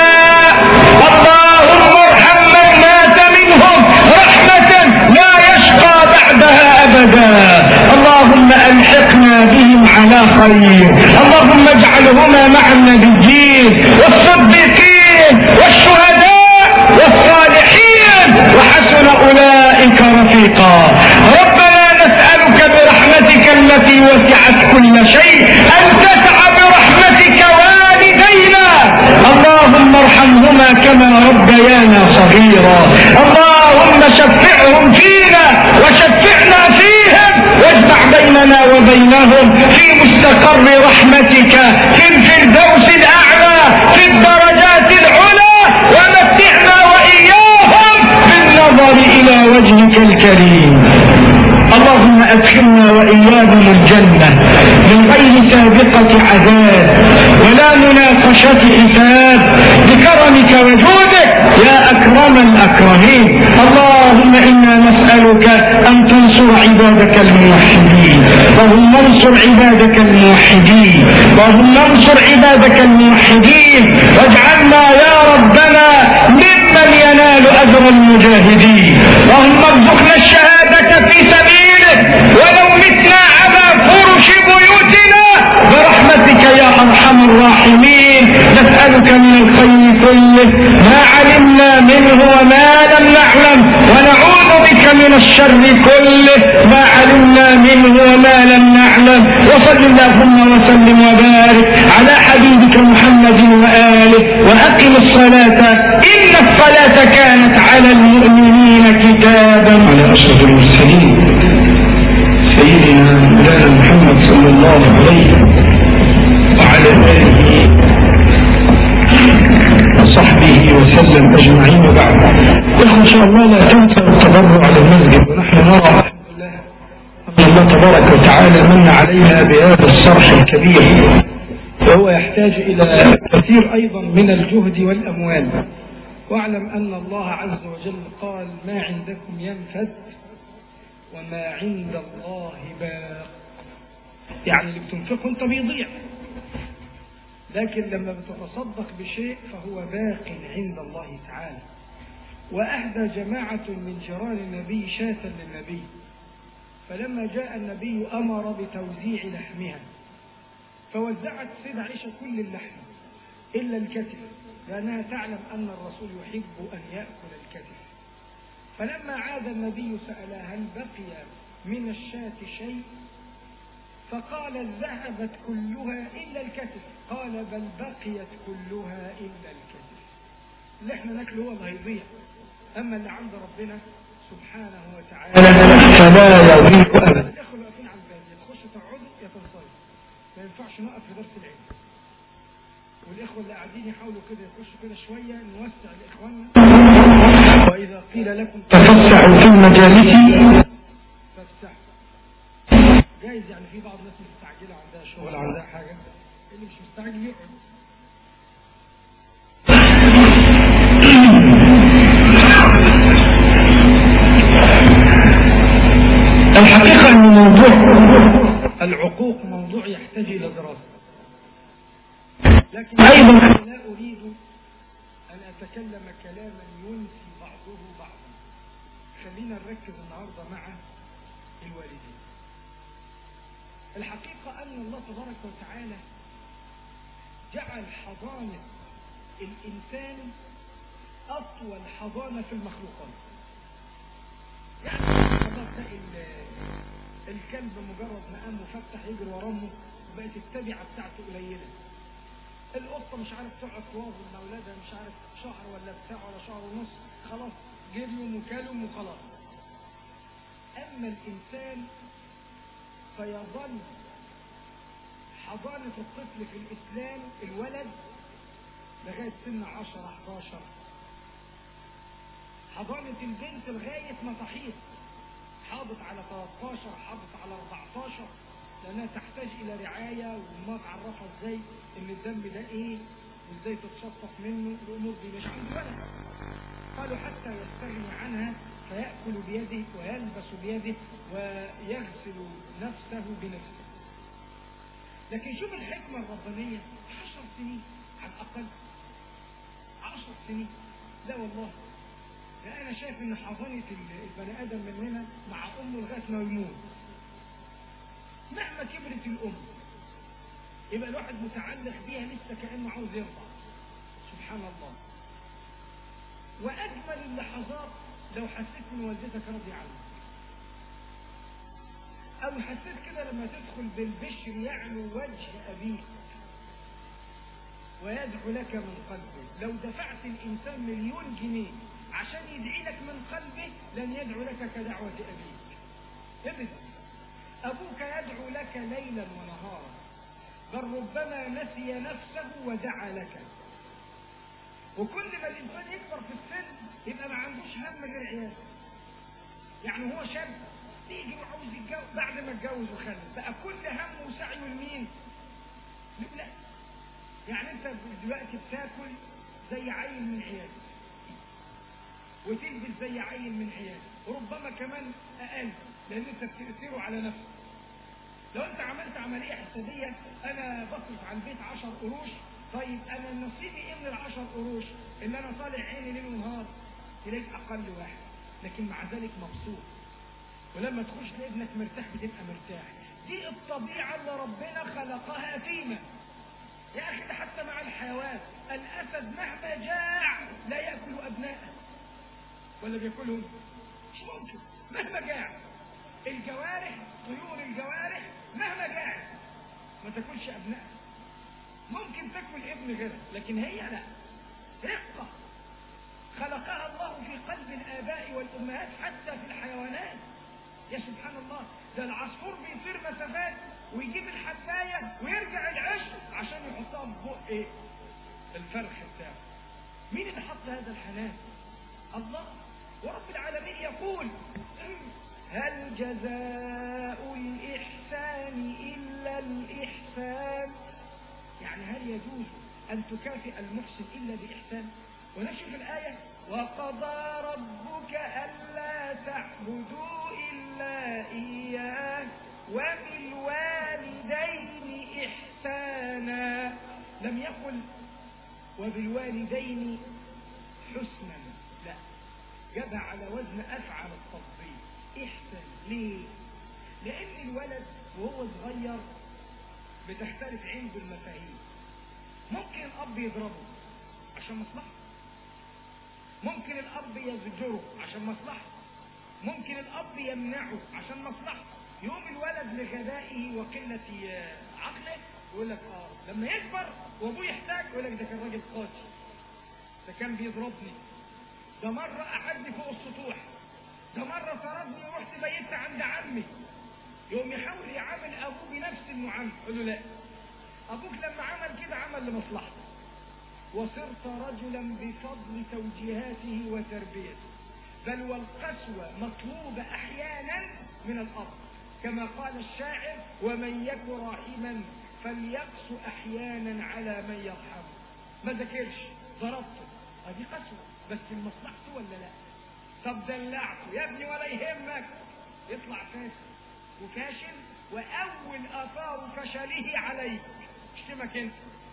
اللهم ارحم من مات منهم رحمة لا يشقى بعدها أبدا. اللهم ألحقنا بهم على خير، اللهم اجعلهما مع النبيين والصديقين والشهداء والصالحين وحسن أولئك رفيقا. ربنا نسألك برحمتك التي وسعت كل شيء أن تسع برحمتك والدينا. اللهم ارحمهما كما ربيانا صغيرا. اللهم شفعهم فينا وشفعنا فيهم، واجمع بيننا وبينهم في مستقر رحمتك في الفردوس الأعلى في الدرجات العلى، ومتعنا وإياهم بالنظر إلى وجهك الكريم. اللهم أدخلنا وإياهم الجنة من غير سابقة عذاب ولا مناقشة حساب، بكرمك وجودك يا أكرم الأكرمين. اللهم إنا نسألك أن تنصر عبادك الموحدين، اللهم انصر عبادك الموحدين، اللهم انصر عبادك الموحدين، واجعلنا يا ربنا ممن ينال أجر المجاهدين. اللهم ارزقنا الشهادة في سبيلك ولو متنا على فرش بيوتنا برحمتك يا أرحم الراحمين. نسألك من الخير كله ما علمنا منه وما لم نعلم، ونعوذ بك من الشر كله ما علمنا منه وما لم نعلم. وصل اللهم وسلم وبارك على حبيبك محمد وآله، وأقم الصلاة إن الصلاة كانت على المؤمنين كتابا. على أشرف المرسلين سيدنا مولانا محمد صلى الله عليه وعلى آله وصحبه وسلم أجمعين. وبعد، إن شاء الله لا تنسى التبرع للمسجد، ونحن نرى أن الله تبارك وتعالى من علينا بهذا الصرح الكبير، وهو يحتاج إلى كثير أيضا من الجهد والأموال. واعلم أن الله عز وجل قال: ما عندكم ينفد وما عند الله باق. يعني اللي بتنفقه انت بيضيع، لكن لما بتتصدق بشيء فهو باق عند الله تعالى. وأهدى جماعة من جيران النبي شاة للنبي، فلما جاء النبي أمر بتوزيع لحمها، فوزعت السيدة عائشة كل اللحم إلا الكتف، لأنها تعلم أن الرسول يحب أن يأكل الكتف. فلما عاد النبي سألها هل بقي من الشاة شيء؟ فقال ذهبت كلها إلا الكتف. قال بل بقيت كلها إلا الكتف. اللي احنا ناكله هو اللي هيضيع، أما اللي عند ربنا سبحانه وتعالى فلا يضيع أبدا. الإخوة واقفين على الباب، يتخشوا تقعدوا يتنصروا، ما ينفعش نقف في درس العلم. والإخوة اللي قاعدين يحاولوا كده يخشوا كده شوية، نوسع لإخواننا. وإذا قيل لكم تفسحوا في المجالس فافسحوا. جايز يعني في بعض الناس مستعجلة، عندها شغل، عندها حاجة، اللي مش مستعجل يقعد. الحقيقة أن موضوع العقوق موضوع يحتاج إلى دراسة، لكن أيضا لا أريد أن أتكلم كلاما ينسي بعضه بعضا. خلينا نركز النهاردة مع الوالدين. الحقيقة أن الله تبارك وتعالى جعل حضانة الإنسان أطول حضانة في المخلوقات. يعني الكلب مجرد ما قام وفتح يجري ورا امه وبقت التبعة بتاعته قليلة. القطة مش عارف تقعد توازن مع اولادها مش عارف شهر ولا بتاع ولا شهر ونص، خلاص جريهم وكلهم وخلاص. أما الإنسان فيظل حضانة الطفل في الإسلام الولد لغاية سن 10-11. حضانة البنت لغاية ما تحيض، حاضت على 13، حاضت على 14، لأنها تحتاج إلى رعاية، وما تعرفها إزاي إن الدم ده إيه وإزاي تتشطف منه. الأمور دي مش عند ولد. قالوا حتى يستغني عنها فيأكل بيده ويلبس بيده ويغسل نفسه بنفسه. لكن شوف الحكمة الربانية، 10 سنين على الأقل، 10 سنين. لا والله، لا أنا شايف إن حضانة البني آدم مننا مع أمه لغاية ما يموت. مهما كبرت الأم يبقى الواحد متعلق بيها لسه كأنه عاوز يرضع. سبحان الله. وأجمل اللحظات لو حسيت إن والدتك راضية عنك، أو حسيت كده لما تدخل بالبشر يعلو وجه أبيك ويدعو لك من قلبه. لو دفعت الإنسان 1,000,000 جنيه عشان يدعي لك من قلبه لن يدعو لك كدعوة أبيك ابدا. أبوك يدعو لك ليلا ونهارا، بل ربما نسي نفسه ودعا لك. وكل ما الإنسان يكبر في السن يبقى ما عندوش هم غير عياله. يعني هو شاب يجي وعاوز يتجوز، بعد ما اتجوز وخلف بقى كل همه وسعيه لمين؟ لا. يعني انت دلوقتي بتاكل زي عيل من عيالك وتلبس زي عيل من عيالك، وربما كمان اقل، لان انت بتأثره على نفسك. لو انت عملت عملية حسابية، انا بصرف على البيت 10 قروش، طيب انا نصيبي ايه من ال10 قروش اللي انا طالع عيني ليل ونهار؟ تلاقيك اقل واحد، لكن مع ذلك مبسوط. ولما تخش لابنك مرتاح بتبقى مرتاح. دي الطبيعة اللي ربنا خلقها فينا. يا اخي ده حتى مع الحيوان، الاسد مهما جاع لا يأكل ابنائه، ولا بياكلهم؟ مش ممكن، مهما جاع. الجوارح، طيور الجوارح مهما جاع ما تاكلش ابنائها. ممكن تاكل ابن غيرها، لكن هي لا. رقة خلقها الله في قلب الآباء والأمهات حتى في الحيوانات. يا سبحان الله، ده العصفور بيطير مسافات ويجيب الحباية ويرجع العشر عشان يحطها في بق ايه؟ الفرخ بتاعه. مين اللي حط هذا الحنان؟ الله. ورب العالمين يقول هل جزاء الإحسان إلا الإحسان؟ يعني هل يجوز أن تكافئ المحسن إلا بإحسان؟ ونشوف الآية وقضى ربك ألا تعبدوا إلا إياه وبالوالدين إحسانا. لم يقل وبالوالدين حسنا، لا، جابها على وزن أفعل التفضيل، إحسان. ليه؟ لأن الولد وهو صغير بتختلف عنده المفاهيم. ممكن الأب يضربه عشان مصلحة، ممكن الأب يزجره عشان مصلحة، ممكن الأب يمنعه عشان مصلحة. يقوم الولد لغبائه وقلة عقله يقول لك لما يكبر وابوه يحتاج يقول لك ده كان راجل قاسي، ده كان بيضربني، ده مرة أخذني فوق السطوح، ده مرة طردني ورحت بيت عند عمي. يقوم يحاول يعامل أبوه بنفس المعاملة، يقول له لا، أبوك لما عمل كده عمل لمصلحته، وصرت رجلا بفضل توجيهاته وتربيته. بل والقسوة مطلوبة أحيانا من الأب، كما قال الشاعر: ومن يك راحما فليقسو أحيانا على من يرحمه. ما ذكرش ضربته، هذه قسوة بس لمصلحته ولا لا؟ طب دلعته يا ابني ولا يهمك، يطلع فاسد وفاشل، وأول آثار فشله عليك اشتمك انت.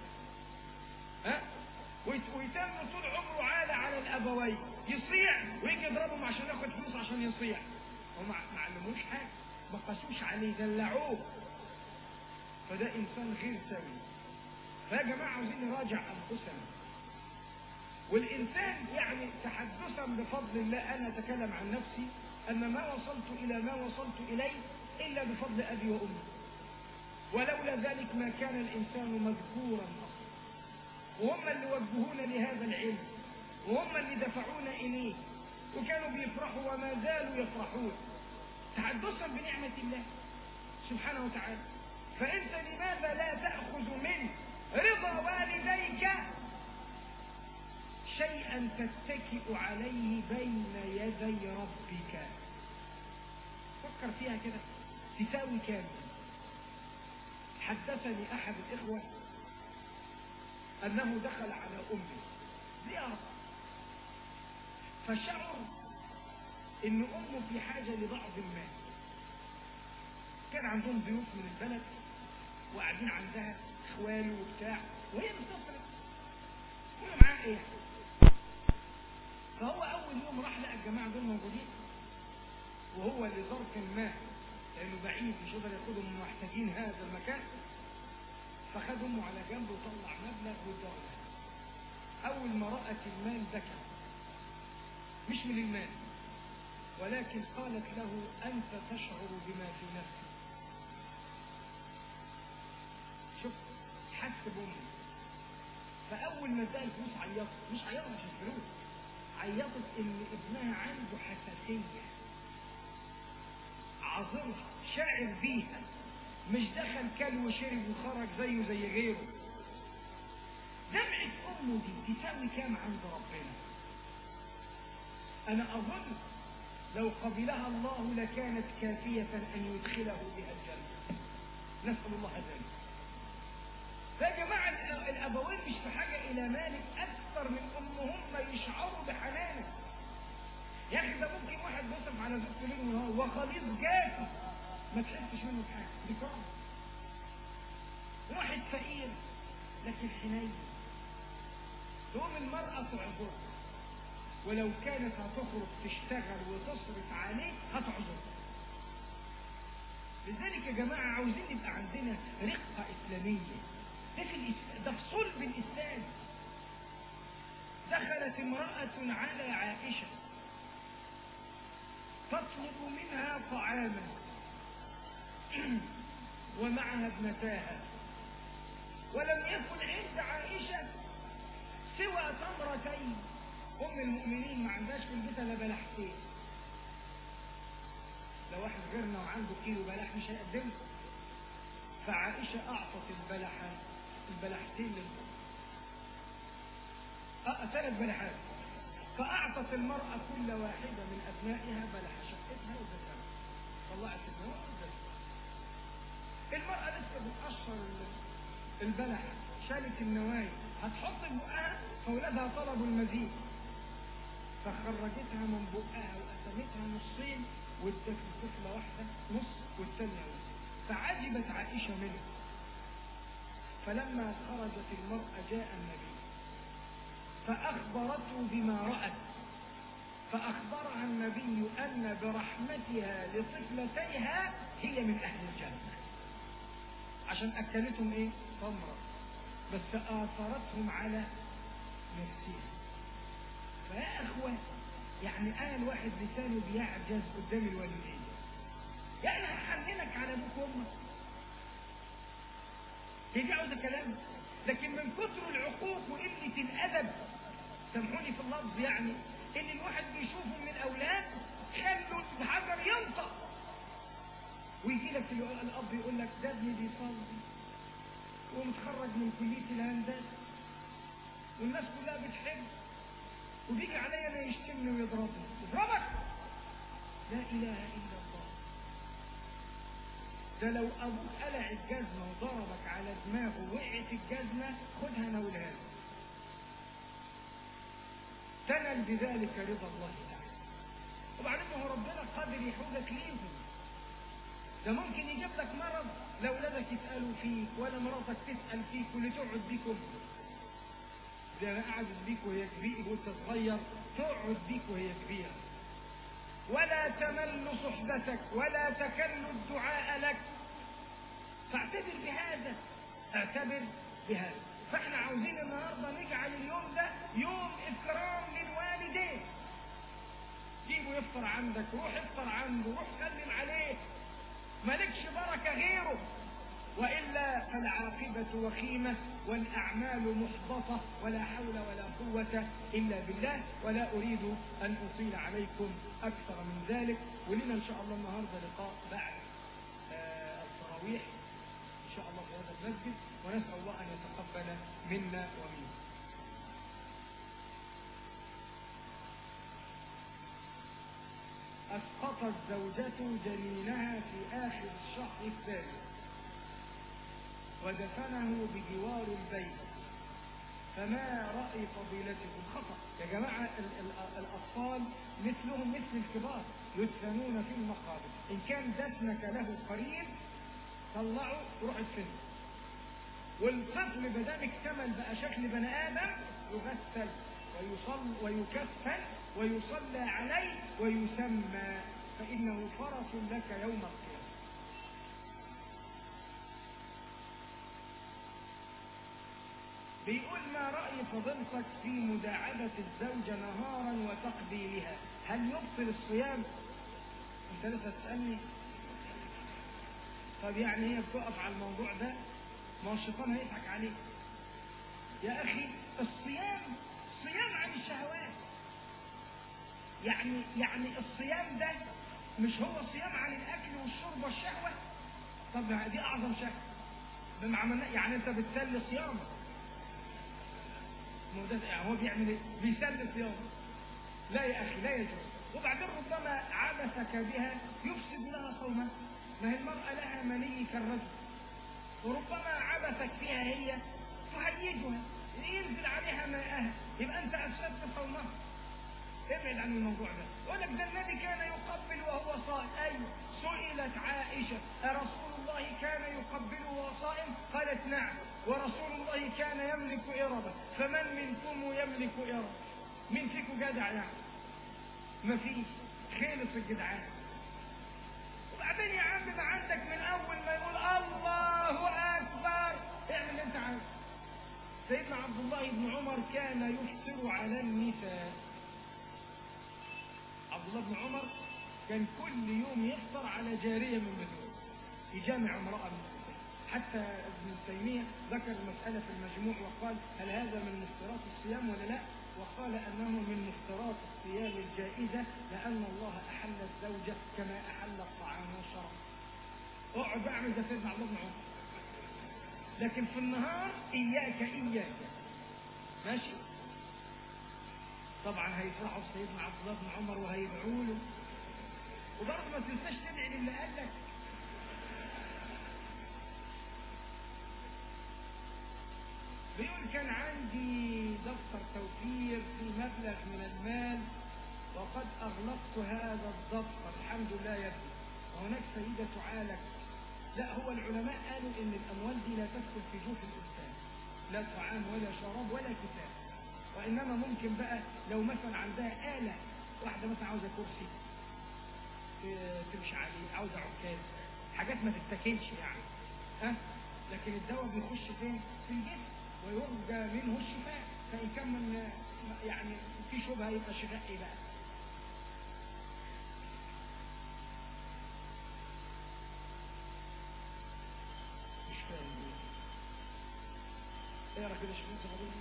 ويتم طول عمره عالة على الأبوين، يصيع ويجي يضربهم عشان ياخد فلوس عشان يصيع، وما علموش حاجة، ما قاسوش عليه، دلعوه. فده إنسان غير سوي. فيا جماعة عاوزين نراجع أنفسنا. والإنسان يعني تحدثا بفضل الله، أنا أتكلم عن نفسي، أن ما وصلت إلى ما وصلت إليه إلا بفضل أبي وأمي، ولولا ذلك ما كان الإنسان مذكورا أصلا. وهم اللي وجهونا لهذا العلم، وهم اللي دفعونا إليه، وكانوا بيفرحوا وما زالوا يفرحون تحدثا بنعمة الله سبحانه وتعالى. فأنت لماذا لا تأخذ من رضا والديك شيئا تتكئ عليه بين يدي ربك؟ فكر فيها كده، تساوي كام؟ حدثني أحد الإخوة أنه دخل على أمه زيارة، فشعر إن أمه في حاجة لبعض المال. كان عندهم ضيوف من البلد وقاعدين عندها إخواله وبتاع، وهي مسافرة وهي معاه إيه. فهو أول يوم راح لقى الجماعة دول موجودين، وهو لظرف ما لأنه بعيد مش قادر ياخدهم محتاجين هذا المكان، فخد أمه على جنب وطلع مبلغ واداه. أول ما رأت المال بكت، مش من المال، ولكن قالت له: أنت تشعر بما في نفسك. شوف، حس بأمه. فأول ما اداها الفلوس عيطت، مش عيطت مش الفلوس، عيطت إن ابنها عنده حساسية، عذرها، شاعر بيها، مش دخل كل وشرب وخرج زيه زي غيره. دمعة أمه دي تساوي كام عند ربنا؟ أنا أظن لو قبلها الله لكانت كافية أن يدخله بها الجنة، نسأل الله ذلك. فيا جماعة الأبوين مش في حاجة إلى مالك أكثر من أمهم ما يشعروا بحنانك. يا أخي ده ممكن واحد بيصرف على زوجته ليل ونهار وخليط جافي ما تحسش منه بحاجة، دي كرم. واحد فقير لكن حنين، تقوم المرأة تعذره، ولو كانت هتخرج تشتغل وتصرف عليه هتعذره. لذلك يا جماعة عاوزين يبقى عندنا رقة إسلامية، ده في الإسلام، ده في صلب الإسلام. دخلت امرأة على عائشة تطلب منها طعاما ومعها ابنتاها، ولم يكن عند عائشة سوى تمرتين. أم المؤمنين ما عندهاش في البيت الا بلحتين. لو واحد غيرنا وعنده كيلو بلح مش هيقدمه. فعائشة أعطت البلحتين للمرأة، 3 بلحات. فأعطت المرأة كل واحدة من أبنائها بلحة، شقتها وزكاها، طلعت النوع وزكاها. المرأة لسه بتقشر البلحة، شالت النوايا، هتحط بقها، فأولادها طلبوا المزيد، فخرجتها من بقها وقسمتها نصين، وادت لطفلة واحدة نص والثانية نص. فعجبت عائشة منه. فلما خرجت المرأة جاء النبي فأخبرته بما رأت، فأخبرها النبي أن برحمتها لطفلتيها هي من أهل الجنة. عشان أكلتهم إيه؟ تمرة، بس آثرتهم على نفسهم. فيا أخوة يعني أنا الواحد لسانه بيعجز قدام الوالدين، يعني هحننك على أبوك وأمك، دي عاوزة كلام. لكن من كتر العقوق وقلة الأدب، سامحوني في اللفظ، يعني اللي الواحد بيشوفه من الأولاد خلوا الحجر ينطق، ويجي لك الأب يقول لك ده ابني بيصلي ومتخرج من كلية الهندسة والناس كلها بتحب، وبيجي عليا أنا يشتمني ويضربني. يضربك؟ لا إله إلا الله. ده لو أبوك قلع الجزمة وضربك على دماغه وقعت الجزمة خدها ناولها له، تنل بذلك رضا الله تعالى. وبعدين هو ربنا قادر يحوجك ليهم. ده ممكن يجيب لك مرض لا ولادك يسألوا فيك ولا مراتك تسأل فيك واللي تقعد بيكم. ده أنا قعدت بيك وهي كبيرة وأنت صغير، تقعد بيك وهي كبيرة، ولا تمل صحبتك ولا تكل الدعاء لك. فاعتبر بهذا، اعتبر بهذا. فاحنا عاوزين النهارده نجعل اليوم ده يوم إكرام للوالدين. جيبه يفطر عندك، روح افطر عنده، روح سلم عليه، مالكش بركة غيره، وإلا فالعاقبة وخيمة والأعمال محبطة، ولا حول ولا قوة إلا بالله. ولا أريد أن أطيل عليكم أكثر من ذلك، ولنا إن شاء الله النهاردة لقاء بعد التراويح إن شاء الله في هذا المسجد، ونسأل الله أن يتقبل منا ومنكم. أسقطت زوجته جنينها في آخر الشهر الثالث ودفنه بجوار البيت، فما رأي فضيلتكم؟ خطأ يا جماعة. الأطفال مثلهم مثل الكبار، يدفنون في المقابر. إن كان دفنك له قريب طلعه وروح ادفنه. والطفل بدل اكتمل بقى شكل بني آدم يغسل ويكفن ويصلى عليه ويسمى، فإنه فرس لك يوم القيامة. بيقول ما رأي فضيلتك في مداعبة الزوجة نهارا وتقبيلها، هل يبطل الصيام؟ انت لسه تسألني؟ طب يعني هي بتقف على الموضوع ده؟ ما هو الشيطان هيضحك عليك يا أخي. الصيام صيام عن الشهوات، يعني الصيام ده مش هو صيام عن الأكل والشرب والشهوة؟ طب دي أعظم شهوة يعني أنت بتسلي صيامك. يعني هو بيعمل ايه؟ بيسلي صيامه. لا يا اخي لا يجوز. وبعدين ربما عبثك بها يفسد لها صومها، ما هي المرأة لها مني كالرجل، وربما عبثك فيها هي تهيجها ينزل عليها ماءها، يبقى انت افسدت صومها. ابعد عن الموضوع ده. يقول لك ده النبي كان يقبل وهو صائم. ايوه، سئلت عائشه ارسول الله كان يقبل وهو صائم؟ قالت نعم، ورسول الله كان يملك إربا، فمن منكم يملك إربا؟ مين فيكم جدع يعني؟ مفيش، خلص الجدعان. وبعدين يا عم ما عندك من اول ما يقول الله اكبر اعمل اللي انت عايزه. سيدنا عبد الله بن عمر كان يفطر على النساء. عبد الله بن عمر كان كل يوم يفطر على جارية من بنوه، يجامع امرأة من النساء. حتى ابن تيمية ذكر المسألة في المجموع وقال هل هذا من مفطرات الصيام ولا لا؟ وقال أنه من مفطرات الصيام الجائزة، لأن الله أحل الزوجة كما أحل الطعام والشراب. اقعد اعمل ده سيدنا عبد الله بن عمر. لكن في النهار إياك ماشي. طبعا هيفرحوا سيدنا عبد الله بن عمر وهيدعوا له، وبرضه ما تنساش تدعي للي قال لك. بيقول كان عندي دفتر توفير في مبلغ من المال وقد أغلقت هذا الدفتر، الحمد لله يا ابني، وهناك سيدة تعالج. لا، هو العلماء قالوا إن الأموال دي لا تدخل في جوف الإنسان، لا طعام ولا شراب ولا كتاب، وإنما ممكن بقى لو مثلا عندها آلة، واحدة مثلا عاوزة كرسي تمشي عليه، عاوزة عكاز، حاجات ما تتاكلش يعني، لكن الدواء بيخش فين؟ في الجسم ويرجى منه الشفاء. فإن كان من يعني في شبهة يبقى شفاء إيه بقى؟ مش فاهم ايه؟ اقرا كده شوف انت فاضل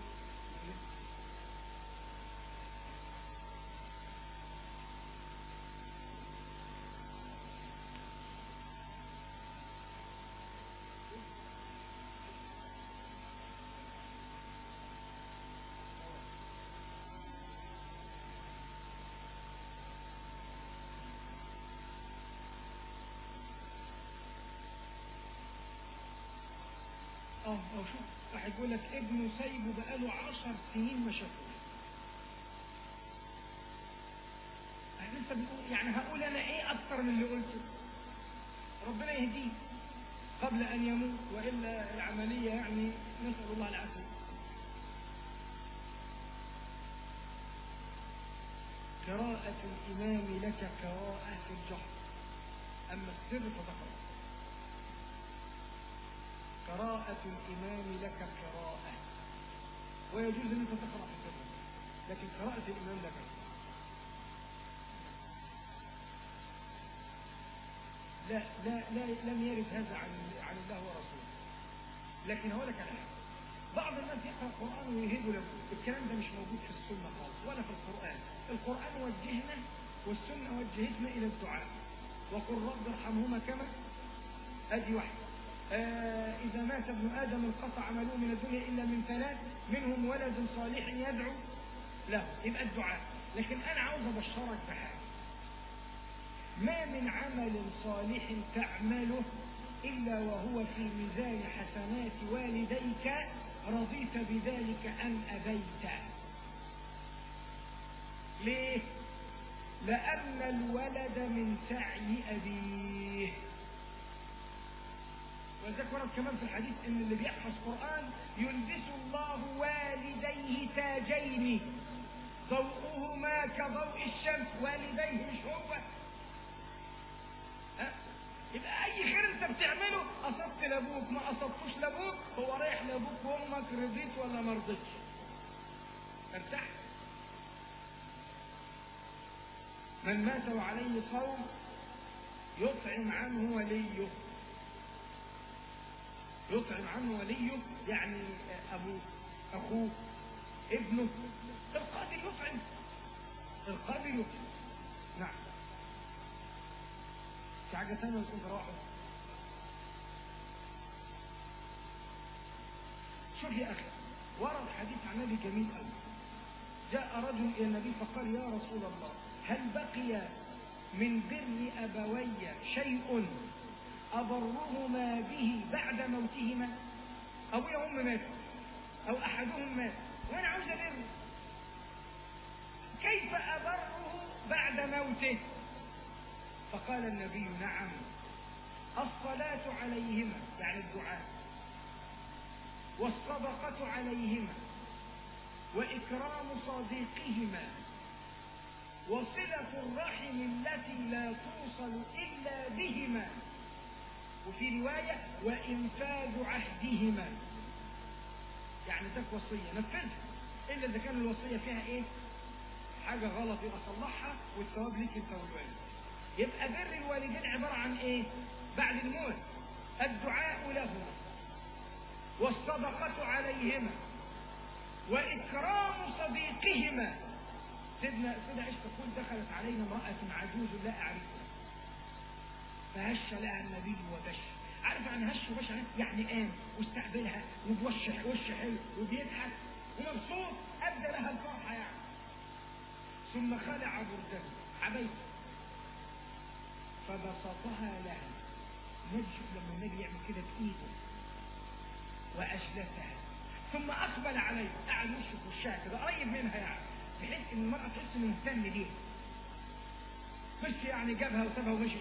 شوف واحد يقول لك ابنه سايبه بقاله 10 سنين ما شافوش. لسه بيقول يعني هقول انا ايه اكتر من اللي قلته؟ ربنا يهديه قبل ان يموت، والا العمليه يعني نسال الله العافيه. قراءة الإمام لك قراءة في الجهر، أما السر فتقرأ. قراءة الإمام لك قراءة، ويجوز أن أنت تقرأ في السر، لكن قراءة الإمام لك لا لا لا لم يرد هذا عن الله ورسوله. لكن هقول لك على حاجة، بعض الناس يقرأ القرآن ويهدوا له، الكلام ده مش موجود في السنة خالص ولا في القرآن. القرآن وجهنا والسنة وجهتنا إلى الدعاء، وقل رب ارحمهما كما أدي واحد. إذا مات ابن آدم انقطع عمله من الدنيا إلا من 3 منهم ولد صالح يدعو له، يبقى الدعاء. لكن أنا عاوز أبشرك بحاجة، ما من عمل صالح تعمله إلا وهو في ميزان حسنات والديك، رضيت بذلك أم أبيت. ليه؟ لأن الولد من سعي أبيه. ولذلك ورد كمان في الحديث ان اللي بيحفظ قرآن يلبس الله والديه تاجين ضوءهما كضوء الشمس. والديه مش هو. يبقى اي خير انت بتعمله اصبت لابوك ما اصبتوش لابوك، هو رايح لابوك وامك، رضيت ولا ما رضيتش؟ ارتحت. من مات وعليه صوم يطعم عنه وليه. يطعم عنه وليه يعني أبوه، أخوه، ابنه. القادر يطعم، القادر يطعم. نعم. في حاجة ثانية يكون براحه. شوف يا أخي، ورد حديث عن النبي جميل أوي. جاء رجل إلى النبي فقال يا رسول الله هل بقي من بر أبوي شيء أبرهما به بعد موتهما؟ أبويا هم ماتوا أو أحدهم مات وأنا عاوز أبره، كيف أبره بعد موته؟ فقال النبي نعم، الصلاة عليهما يعني الدعاء، والصدقة عليهما، وإكرام صديقهما، وصلة الرحم التي لا توصل إلا بهما، وفي رواية وإنفاذ عهدهما. يعني ده وصية نفذها، إلا إذا كان الوصية فيها إيه؟ حاجة غلط يبقى صلحها والثواب ليك أنت والوالد. يبقى بر الوالدين عبارة عن إيه؟ بعد الموت الدعاء لهما، والصدقة عليهما، وإكرام صديقهما. سيدنا عائشة تقول دخلت علينا امرأة عجوز لا أعرفها فهش لها النبي وبش. عارف عن هش وبش يعني قام واستقبلها وبوشح وش حلو وبيضحك ومبسوط، أدى لها الفرحة يعني. ثم خلع برده حبيبه فبسطها لها. نشوف لما النبي يعمل كده بإيده وأجلسها، ثم أقبل عليه، قعد وشه في وشها كده قريب منها يعني، بحيث إن المرأة تحس إنه مهتم بيها، مش يعني جابها وسابها ومشي.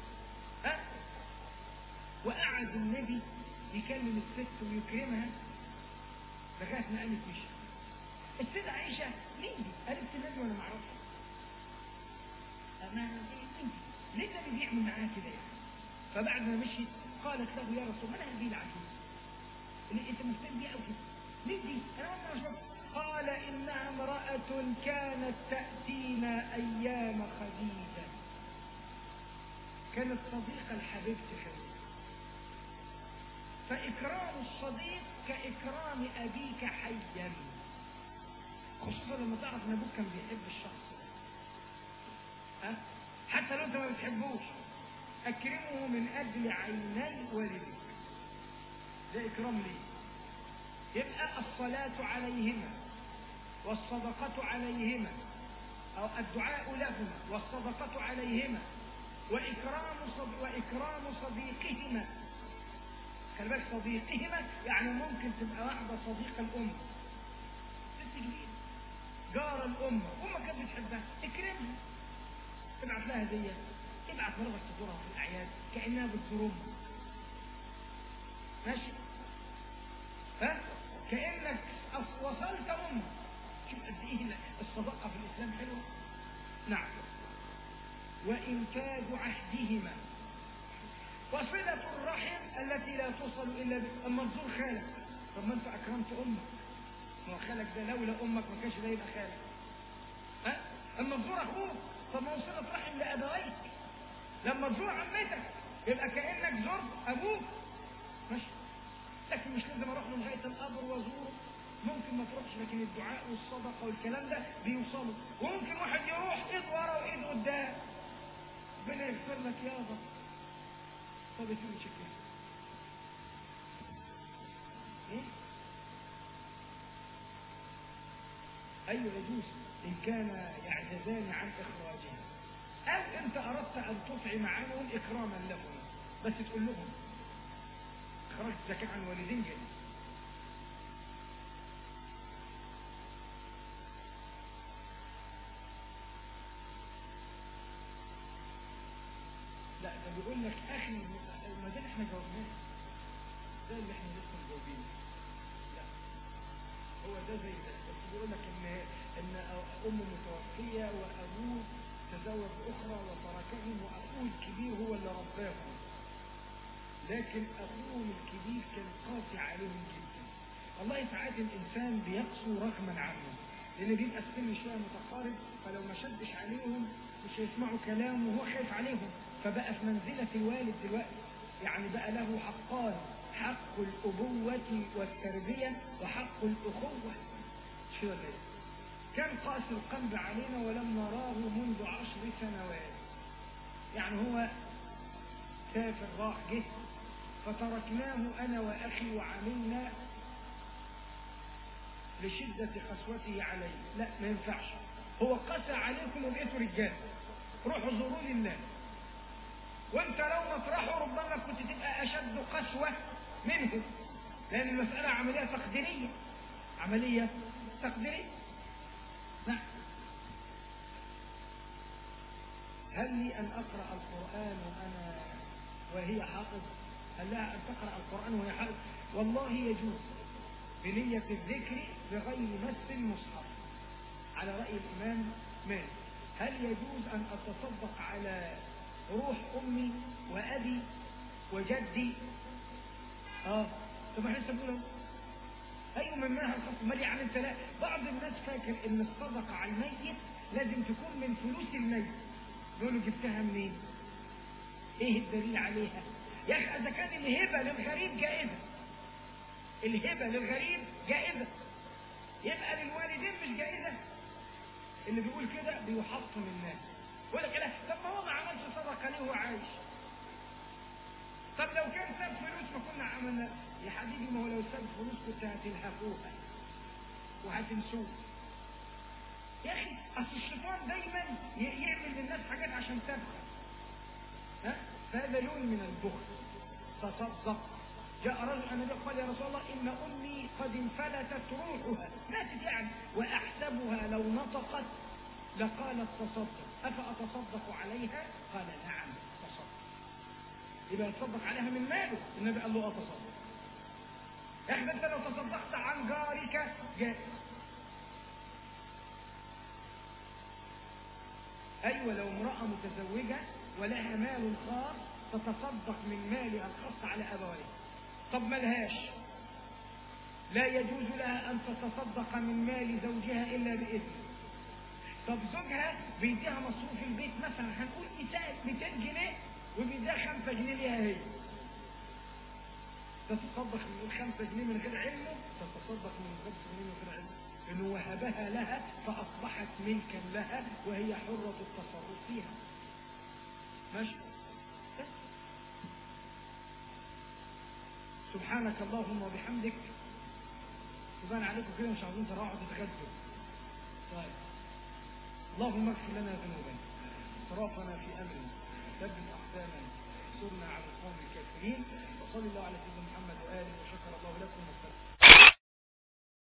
وقعد النبي يكلم الست ويكرمها لغاية ما قالت مشي. السيدة عائشة مين دي؟ قالت النبي وأنا معرفش. ما مين دي؟ ليه النبي بيعمل معاها كده يعني؟ فبعد ما مشيت قالت له يا رسول الله هذه العجوز اللي انت مهتم بيها قوي كده. ليه دي؟ انا ما شفت. قال انها امرأة كانت تأتينا ايام خديجة، كانت صديقة لحبيبتي خديجة. فإكرام الصديق كإكرام أبيك حيا، خصوصا لما تعرف ان ابوك كان بيحب الشخص ده. حتى لو انت ما بتحبوش اكرمه من اجل عيني والدك، ده اكرام ليه. يبقى الصلاة عليهما والصدقة عليهما، او الدعاء لهما والصدقة عليهما وإكرام صديقهما. خلي بالك صديقهما يعني ممكن تبقى واحدة صديقة الأم، ست جديدة جار الأم، أمك كانت بتحبها، اكرمها، ابعت لها هدية، ابعت مرضك تزورها في الأعياد كأنها بتزور أمك، ماشي؟ كأنك وصلت أمك. شوف قد إيه الصداقة في الإسلام حلوة. نعم. وإنفاذ عهدهما وصلة الرحم التي لا توصل إلا أما تزور خالك. طب ما أنت أكرمت أمك، ما هو خالك ده لولا أمك ما كانش ده يبقى خالك. أما تزور أخوك، طب ما هو صلة رحم لأبويك. لما تزور عمتك يبقى كأنك زرت أبوك، ماشي؟ لكن مش لازم أروح له لغاية القبر وأزوره، ممكن ما تروحش، لكن الدعاء والصدقة والكلام ده بيوصلوا. وممكن واحد يروح إيد ورا وإيد قدام، ربنا يغفر لك يابا. طب يتم شكلها ايه؟ ايوه يجوز ان كان يعجزان عن اخراجها، او انت اردت ان تطعم عنهم اكراما لهم، بس تقول لهم اخراج الزكاة عن والدين جائز. لا ده بيقول لك اخي، ما ده احنا جاوبناه، ده اللي احنا لسه مجاوبينه. لا هو ده زي ده، بس بيقول لك ان امه متوفيه وابوه تزوج اخرى وتركهم، واخوه الكبير هو اللي رباهم، لكن اخوهم الكبير كان قاسي عليهم جدا. والله ساعات الانسان بيقسو رغما عنه، لان بيبقى السن شويه متقارب، فلو ما شدش عليهم مش هيسمعوا كلامه وهو خايف عليهم، فبقى في منزله الوالد دلوقتي، يعني بقى له حقان، حق الأبوة والتربية وحق الأخوة. شو ده؟ كان قاسي القلب علينا ولم نراه منذ 10 سنوات، يعني هو سافر راح جه فتركناه أنا وأخي وعملنا لشدة قسوته علي. لا ما ينفعش، هو قسى عليكم وبقيتوا رجال، روحوا زوروا لله. وانت لو مطرحه ربما كنت تبقى أشد قسوة منه، لأن المسألة عملية تقديرية، عملية تقديرية. نعم. هل لي أن أقرأ القرآن وهي حافظ؟ هل لها أن تقرأ القرآن وهي حافظ؟ والله يجوز بنية الذكر بغير مس المصحف على رأي الإمام مالك. هل يجوز أن أتصدق على روح أمي وأبي وجدي؟ طب احنا بنقول ايوه من منها الخاص مالي عن انت. بعض الناس فاكر ان الصدقه على الميت لازم تكون من فلوس الميت، يقولوا جبتها منين؟ ايه الدليل عليها؟ يا اخي اذا كان الهبه للغريب جائزه، الهبه للغريب جائزه، يبقى للوالدين مش جائزه؟ اللي بيقول كده بيحطم الناس، يقول لك لا طب ما هو ما عملش صدقه ليه وهو عايش؟ طب لو كان ساب فلوس ما كنا عملنا؟ يا حبيبي ما هو لو ساب فلوس كنت هتلهفوها وهتنسوه. يا اخي اصل الشيطان دايما يعمل للناس حاجات عشان تبخل، فهذا لون من البخل. تصدق. جاء رجل النبي قال يا رسول الله ان امي قد انفلتت روحها، ماتت يعني، واحسبها لو نطقت لقالت تصدق، افاتصدق عليها؟ قال نعم تصدق. يبقى يتصدق عليها من ماله، النبي قال له تصدق. احنا انت لو تصدقت عن جارك جائز. ايوه لو امرأة متزوجة ولها مال خاص تتصدق من مالها الخاص على ابويها. طب ملهاش، لا يجوز لها أن تتصدق من مال زوجها إلا بإذنه. طب زوجها بيديها مصروف البيت مثلا، هنقول 200 جنيه وبيديها 5 جنيه ليها هي، تتصدق من 5 جنيه من غير علمه؟ تتصدق من 5 جنيه من غير علمه، إنه وهبها لها فأصبحت ملكا لها وهي حرة التصرف فيها. ماشي؟ سبحانك اللهم وبحمدك، يبان عليكم كده مش عاوزين تروحوا تتغدوا. طيب، اللهم اغفر لنا ذنوبنا، اسرافنا في امرنا، ثبت اقدامنا، انصرنا على القوم الكافرين، وصلى الله على سيدنا محمد واله، وشكر الله لكم والسلام.